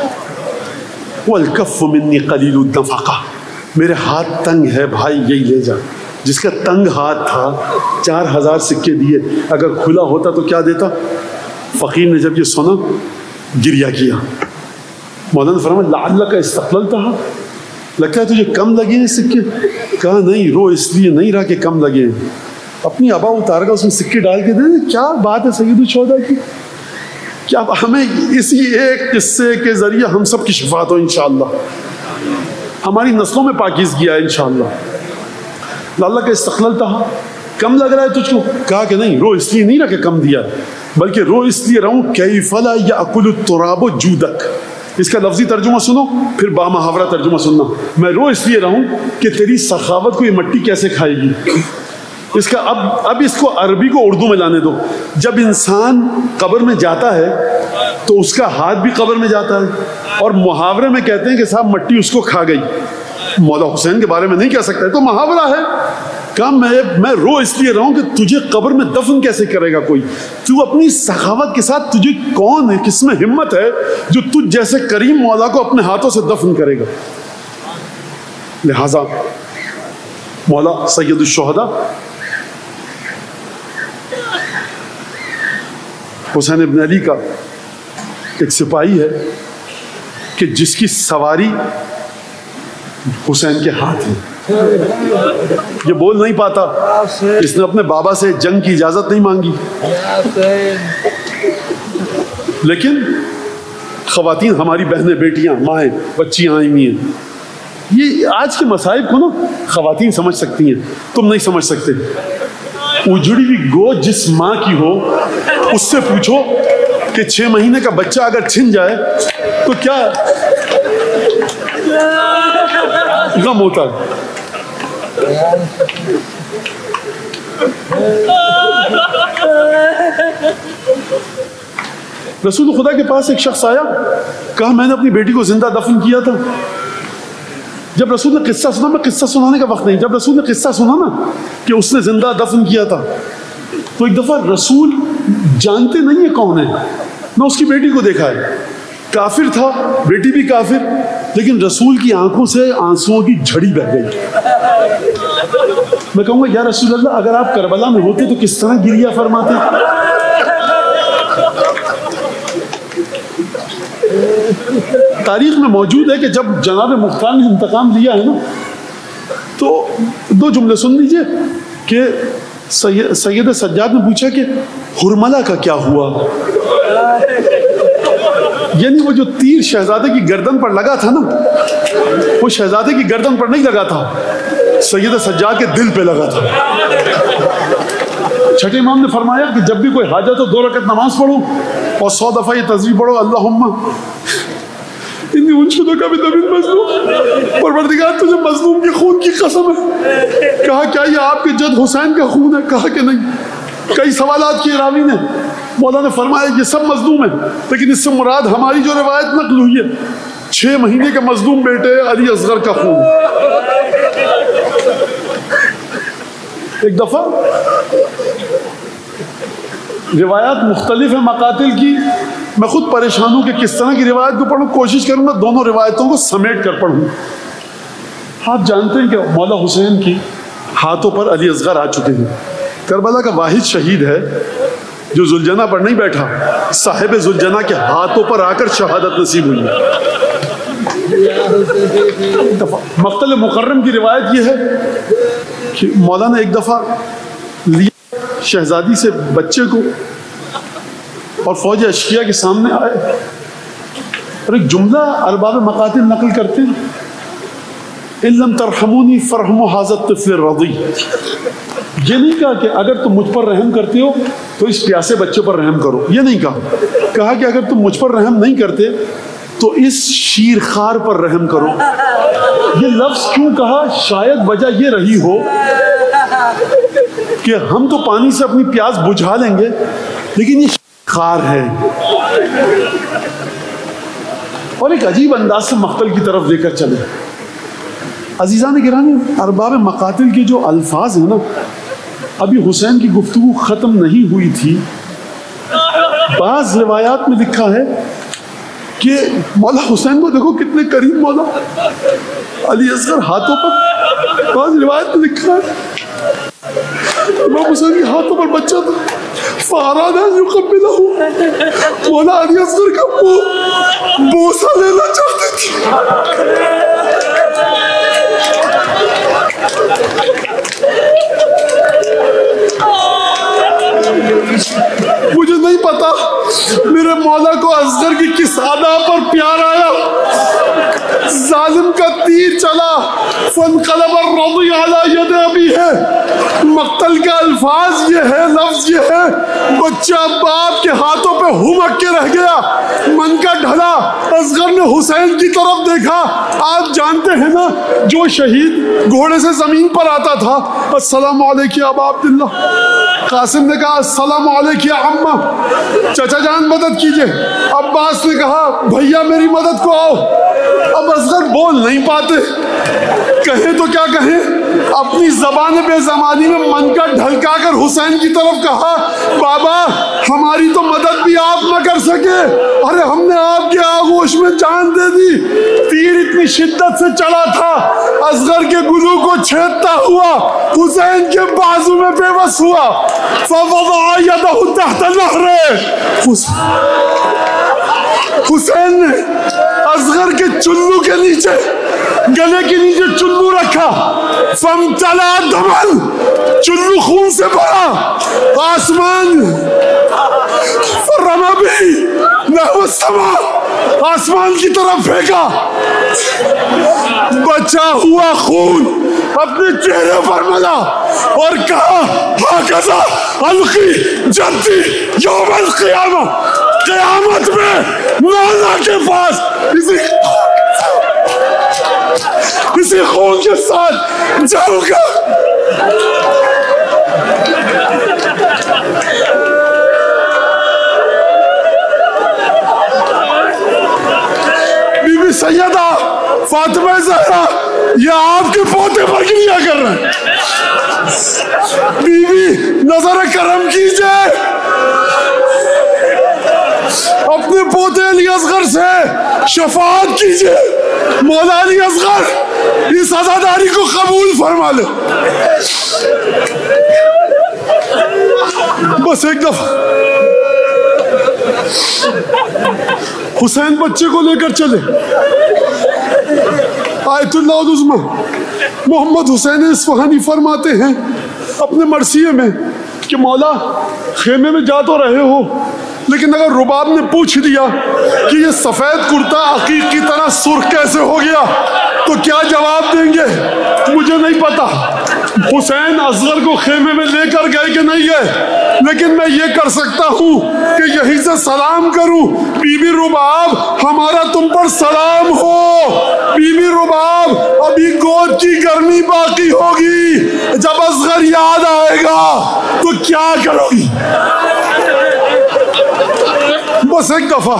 والكف مني قليل النفقة، میرے ہاتھ تنگ ہے بھائی یہی لے جا. جس کا تنگ ہاتھ تھا چار ہزار سکے دیے، اگر کھلا ہوتا تو کیا دیتا. فقیر نے جب یہ سنا گریہ کیا. مولانا نے فرمایا لعلک استقللتها، لگتا ہے تجھے کم لگے ہیں سکے. کہا نہیں، رو اس لیے نہیں رہا کہ کم لگے ہیں، اپنی ابا اتار کر اس میں سکے ڈال کے دے دے. کیا بات ہے سید الشہداء کی. کیا ہمیں اسی ایک قصے کے ذریعے ہم سب کی شفاعت ہو انشاءاللہ، ہماری نسلوں میں پاکیزگی آئے انشاءاللہ. اللہ کا استقللتها، کم لگ رہا ہے تجھ کو. کہا کہ نہیں، رو اس لیے نہیں رہا کہ کم دیا، بلکہ رو اس لیے رہوں کیف لا یاکل التراب جودک. اس کا لفظی ترجمہ سنو پھر با محاورہ ترجمہ سننا. میں رو اس لیے رہوں کہ تیری سخاوت کو یہ مٹی کیسے کھائے گی. اس کا اب اب اس کو عربی کو اردو میں لانے دو. جب انسان قبر میں جاتا ہے تو اس کا ہاتھ بھی قبر میں جاتا ہے، اور محاورے میں کہتے ہیں کہ صاحب مٹی اس کو کھا گئی. مولا حسین کے بارے میں نہیں کہہ سکتا ہے تو محاورہ ہے. کہا میں میں رو اس لیے رہوں کہ تجھے قبر میں دفن کیسے کرے گا کوئی. تو اپنی سخاوت کے ساتھ تجھے کون ہے، کس میں ہمت ہے جو تجھ جیسے کریم مولا کو اپنے ہاتھوں سے دفن کرے گا. لہذا مولا سید الشہداء حسین ابن علی کا ایک سپاہی ہے کہ جس کی سواری حسین کے ہاتھ میں. یہ بول نہیں پاتا، اس نے اپنے بابا سے جنگ کی اجازت نہیں مانگی، لیکن خواتین ہماری بہنیں، بیٹیاں، مائیں، بچیاں آئی ہوئی ہیں. یہ آج کے مصائب کو نا خواتین سمجھ سکتی ہیں، تم نہیں سمجھ سکتے. اجڑی ہوئی گود جس ماں کی ہو اس سے پوچھو کہ چھ مہینے کا بچہ اگر چھن جائے تو کیا غم ہوتا ہے. رسول خدا کے پاس ایک شخص آیا، کہا میں نے اپنی بیٹی کو زندہ دفن کیا تھا. جب رسول نے قصہ سنا، میں قصہ سنانے کا وقت نہیں، جب رسول نے قصہ سنا نا کہ اس نے زندہ دفن کیا تھا تو ایک دفعہ رسول جانتے نہیں ہے کون ہے، نہ اس کی بیٹی کو دیکھا ہے. کافر تھا، بیٹی بھی کافر، لیکن رسول کی آنکھوں سے آنسوؤں کی جھڑی بہہ گئی. میں کہوں گا یا رسول اللہ اگر آپ کربلا میں ہوتے تو کس طرح گریہ فرماتے. تاریخ میں موجود ہے کہ جب جناب مختار نے انتقام لیا ہے نا تو دو جملے سن لیجئے کہ سید سجاد نے پوچھا کہ ہرملہ کا کیا ہوا. یعنی وہ جو تیر شہزادے کی گردن پر لگا تھا نا، وہ شہزادے کی گردن پر نہیں لگا تھا، سید سجاد کے دل پہ لگا تھا. چھٹے امام نے فرمایا کہ جب بھی کوئی حاجت ہو دو رکعت نماز پڑھو اور سو دفعہ یہ تسبیح پڑھو، اللہم انی انشدک بدم مظلوم، پروردگار تجھے مظلوم کے خون کی قسم ہے. کہا کیا یہ آپ کے جد حسین کا خون ہے؟ کہا کہ نہیں. کئی سوالات کیے راوی نے. مولا نے فرمایا یہ سب مظلوم ہیں، لیکن اس سے مراد ہماری جو روایت نقل ہوئی ہے چھ مہینے کے مظلوم بیٹے علی اصغر کا خون. ایک دفعہ روایات مختلف ہیں مقاتل کی، میں خود پریشان ہوں کہ کس طرح کی روایت کو پڑھوں. کوشش کروں گا دونوں روایتوں کو سمیٹ کر پڑھوں. آپ جانتے ہیں کہ مولا حسین کی ہاتھوں پر علی اصغر آ چکے ہیں. کربلا کا واحد شہید ہے جو ذوالجنہ پر نہیں بیٹھا، صاحب ذوالجنہ کے ہاتھوں پر آ کر شہادت نصیب ہوئی۔ مقتل مکرم کی روایت یہ ہے کہ مولانا ایک دفعہ لیا شہزادی سے بچے کو اور فوج اشقیاء کے سامنے آئے، اور ایک جملہ ارباب مقاتل نقل کرتے ہیں، ان لم ترحمونی فرحموا ھذا الطفل الرضیع۔ یہ نہیں کہا کہ اگر تم مجھ پر رحم کرتے ہو تو اس پیاسے بچے پر رحم کرو، یہ نہیں کہا، کہا کہ اگر تم مجھ پر رحم نہیں کرتے تو اس شیرخوار پر رحم کرو۔ یہ لفظ کیوں کہا؟ شاید وجہ یہ رہی ہو کہ ہم تو پانی سے اپنی پیاس بجھا لیں گے، لیکن یہ شیرخوار ہے، اور ایک عجیب انداز سے مقتل کی طرف لے کر چلے۔ عزیزان گرامی، ارباب مقاتل کے جو الفاظ ہیں نا، ابھی حسین کی گفتگو ختم نہیں ہوئی تھی، بعض روایات میں لکھا ہے کہ مولا حسین کو دیکھو کتنے قریب مولا علی اصغر ہاتھوں پر، بعض روایت میں لکھا ہے امام حسین کے ہاتھوں پر بچہ تھا، فاراد ہے جو قبلہ ہو، مولا علی اصغر کا بوسہ لینا چاہتے تھے۔ مجھے نہیں پتا میرے مولا کو اصغر کی کس ادا پر پیار آیا، ظالم کا تیر چلا، فانقلب الرضیع علی ید ابی ہے، مقتل کا الفاظ یہ ہے، لفظ یہ ہے، بچہ باپ کے ہاتھوں پہ ہمک کے رہ گیا، من کا ڈھلا۔ اصغر نے حسین کی طرف دیکھا، آپ جانتے ہیں نا جو شہید گھوڑے سے زمین پر آتا تھا، السلام علیکم ابا عبداللہ، قاسم نے کہا السلام علیکم عمہ، چچا جان مدد کیجئے، عباس نے کہا بھیا میری مدد کو آؤ۔ اب اصغر بول نہیں پاتے، کہیں تو کیا کہیں، اپنی زبان بے زمانی میں من کا ڈھلکا کر حسین کی طرف کہا بابا ہماری تو مدد بھی آپ نہ کر سکے، ارے ہم نے آپ کے آغوش میں جان دے دی، تیر اتنی شدت سے چلا تھا اصغر کے گلو کو چھیدتا ہوا حسین کے بازو میں بے بس ہوا، فوضع یدہ تحت نہرہ، حسین نے اصغر کے چلو کے نیچے، گلے کے نیچے چلو رکھا، فامتلا دمن، چلو خون سے بھرا، آسمان فرما بھی نحو السماء، آسمان کی طرف پھینکا، بچا ہوا خون اپنے چہرے پر ملا اور کہا ہاکذا القی جدی یوم القیامہ، قیامت میں مولا کے پاس اسی اسی خون کے ساتھ جاؤ گا۔ بی بی سیدہ فاطمہ زہرا یہ آپ کے پوتے پر گریا کر رہے ہیں، بی بی نظر کرم کیجئے، اپنے پوتے علی اصغر سے شفاعت کیجئے، مولا علی اصغر اس عزاداری کو قبول فرما لے۔ بس ایک دفعہ حسین بچے کو لے کر چلے، آیت اللہ العظمہ محمد حسین اصفہانی فرماتے ہیں اپنے مرثیے میں کہ مولا خیمے میں جا تو رہے ہو، لیکن اگر رباب نے پوچھ دیا کہ یہ سفید کرتا عقیق کی طرح سرخ کیسے ہو گیا تو کیا جواب دیں گے؟ مجھے نہیں پتا حسین اصغر کو خیمے میں لے کر گئے کہ نہیں گئے، لیکن میں یہ کر سکتا ہوں کہ یہیں سے سلام کروں، بی بی رباب ہمارا تم پر سلام ہو، بی بی رباب ابھی گود کی گرمی باقی ہوگی، جب اصغر یاد آئے گا تو کیا کرو گی؟ بس ایک دفعہ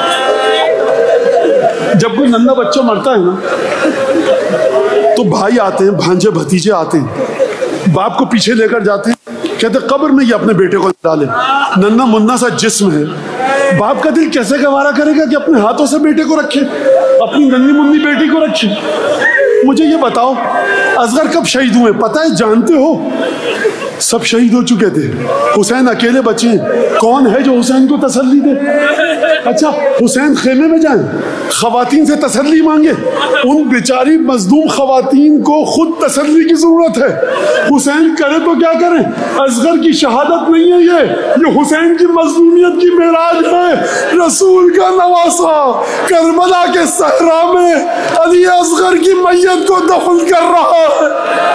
جب کوئی ننھا بچہ مرتا ہے نا تو بھائی آتے ہیں، بھانجے بھتیجے آتے ہیں، باپ کو پیچھے لے کر جاتے ہیں، کہتے ہیں قبر میں یہ اپنے بیٹے کو ڈالے، ننھا منھا سا جسم ہے، باپ کا دل کیسے گوارا کرے گا کہ اپنے ہاتھوں سے بیٹے کو رکھے، اپنی ننھی منھی بیٹی کو رکھے؟ مجھے یہ بتاؤ اصغر کب شہید ہوئے پتہ ہے، جانتے ہو؟ سب شہید ہو چکے تھے، حسین اکیلے بچے ہیں، کون ہے جو حسین کو تسلی دے؟ اچھا حسین خیمے میں جائیں، خواتین سے تسلی مانگے، ان بیچاری مظلوم خواتین کو خود تسلی کی ضرورت ہے، حسین کرے تو کیا کریں؟ اصغر کی شہادت نہیں ہے یہ یہ حسین کی مظلومیت کی معراج ہے، رسول کا نواسا کربلا کے صحرا میں علی اصغر کی میت کو دفن کر رہا ہے،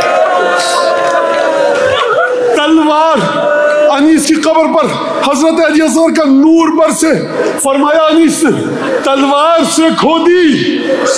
تلوار انیس کی قبر پر حضرت علی اصغر کا نور برسے، فرمایا انیس نے تلوار سے کھودی،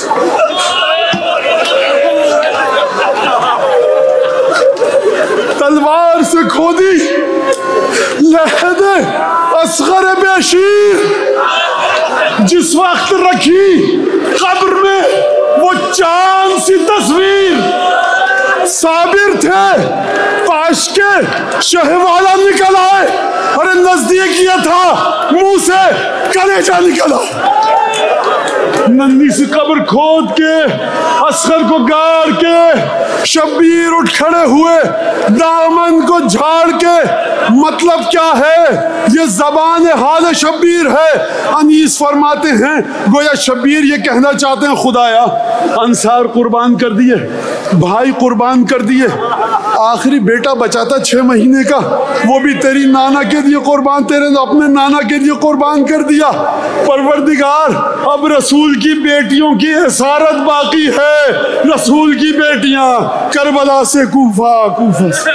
تلوار سے کھودی لحد اصغر بے شیر، جس وقت رکھی قبر میں وہ چاند سی تصویر، صابر تھے کاش کے شہوالا نکل آئے، ارے نزدیک یہ تھا منہ سے کلیجہ نکل آئے، ننھی سی قبر کھود کے اصغر کو گاڑ کے شبیر اٹھ کھڑے ہوئے دامن کو جھاڑ کے، مطلب کیا ہے؟ یہ زبان حال شبیر ہے۔ انیس فرماتے ہیں گویا شبیر یہ کہنا چاہتے ہیں خدایا انصار قربان کر دیے، بھائی قربان کر دیے، آخری بیٹا بچا تھا چھ مہینے کا وہ بھی تیری نانا کے لیے قربان، تیرے نے اپنے نانا کے لیے قربان کر دیا، پروردگار اب رسول کی بیٹیوں کی اسارت باقی ہے، رسول کی بیٹیاں کربلا سے کوفہ، کوفہ سے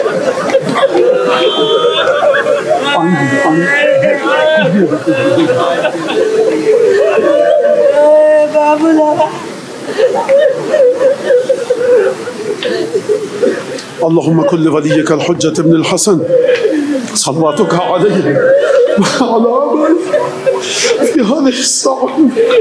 اللهم كل وليك الحجة ابن الحسن صلواتك عليه وعلى آبائه في هذه الساعة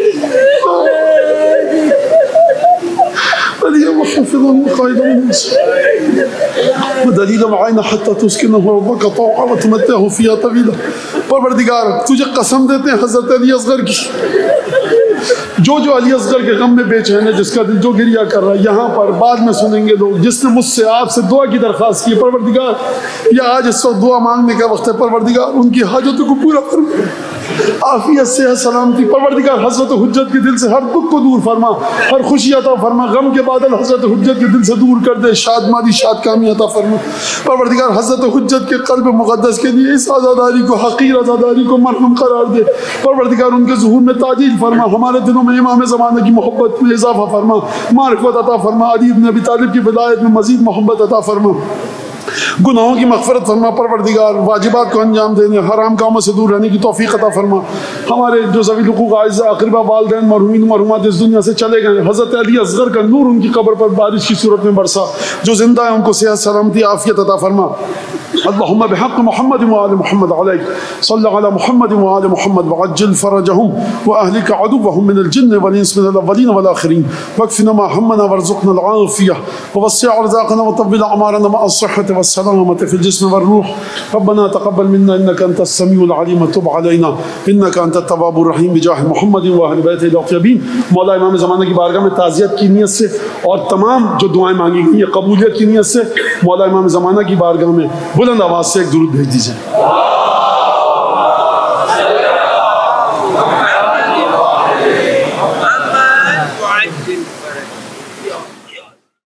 وليا وحفظا وقائدا ونصيرا ودليلا معينا حتى تسكنه ربك طوعا وتمتعه فيها طويلا۔ پروردگار تجھے قسم دیتے ہیں حضرت علی اصغر کی، جو جو علی اصغر کے غم میں بے چین ہے، جس کا دل جو گریہ کر رہا ہے، یہاں پر بعد میں سنیں گے لوگ، جس نے مجھ سے آپ سے دعا کی درخواست کی، پروردگار یہ آج اس وقت دعا مانگنے کا وقت ہے، پروردگار ان کی حاجتوں کو پورا فرما، عافیت سے سلامتی، پروردگار حضرت حجت کے دل سے ہر دکھ کو دور فرما، ہر خوشی عطا فرما، غم کے بادل حضرت حجت کے دل سے دور کر دے، شاد مادی شاد کامی عطا فرما، پروردگار حضرت حجت کے قلب مقدس کے لیے اس عزاداری کو حقیر عزاداری کو مرحوم قرار دے، پروردگار ان کے ظہور میں تعجیل فرما، ہمارے دلوں میں امام زمانہ کی محبت میں اضافہ فرما، معرفت عطا فرما، علی بن ابی طالب کی ولایت میں مزید محبت عطا فرما، گناہوں کی مغفرت فرما، پروردگار واجبات کو انجام دینے، حرام کاموں سے دور رہنے کی توفیق عطا فرما، ہمارے جو ذوی الحقوق اعزاء اقربا والدین مرحومین مرحومات اس دنیا سے چلے گئے، حضرت علی اصغر کا نور ان کی قبر پر بارش کی صورت میں برسا، جو زندہ ہیں ان کو صحت سلامتی عافیت عطا فرما، اللهم بحق محمد وآل محمد عليك صل على محمد وآل محمد وعجل فرجهم وأهلك عدوهم من الجن والإنس من الأولين والآخرين واكفنا ما همنا وارزقنا العافية ووسع أرزاقنا وطول أعمارنا مع الصحة والسلامة في الجسم والروح ربنا تقبل منا إنك أنت السميع العليم وتب علينا إنك أنت التواب الرحيم بجاه محمد وأهل بيته الأطيبين۔ مولا امام زمانہ کی بارگاہ میں تعزیت کی نیت سے اور تمام جو دعائیں مانگی گئی ہیں قبولیت کی نیت سے مولا امام زمانہ کی بارگاہ میں بلند آواز سے ایک درود بھیج دیجیے۔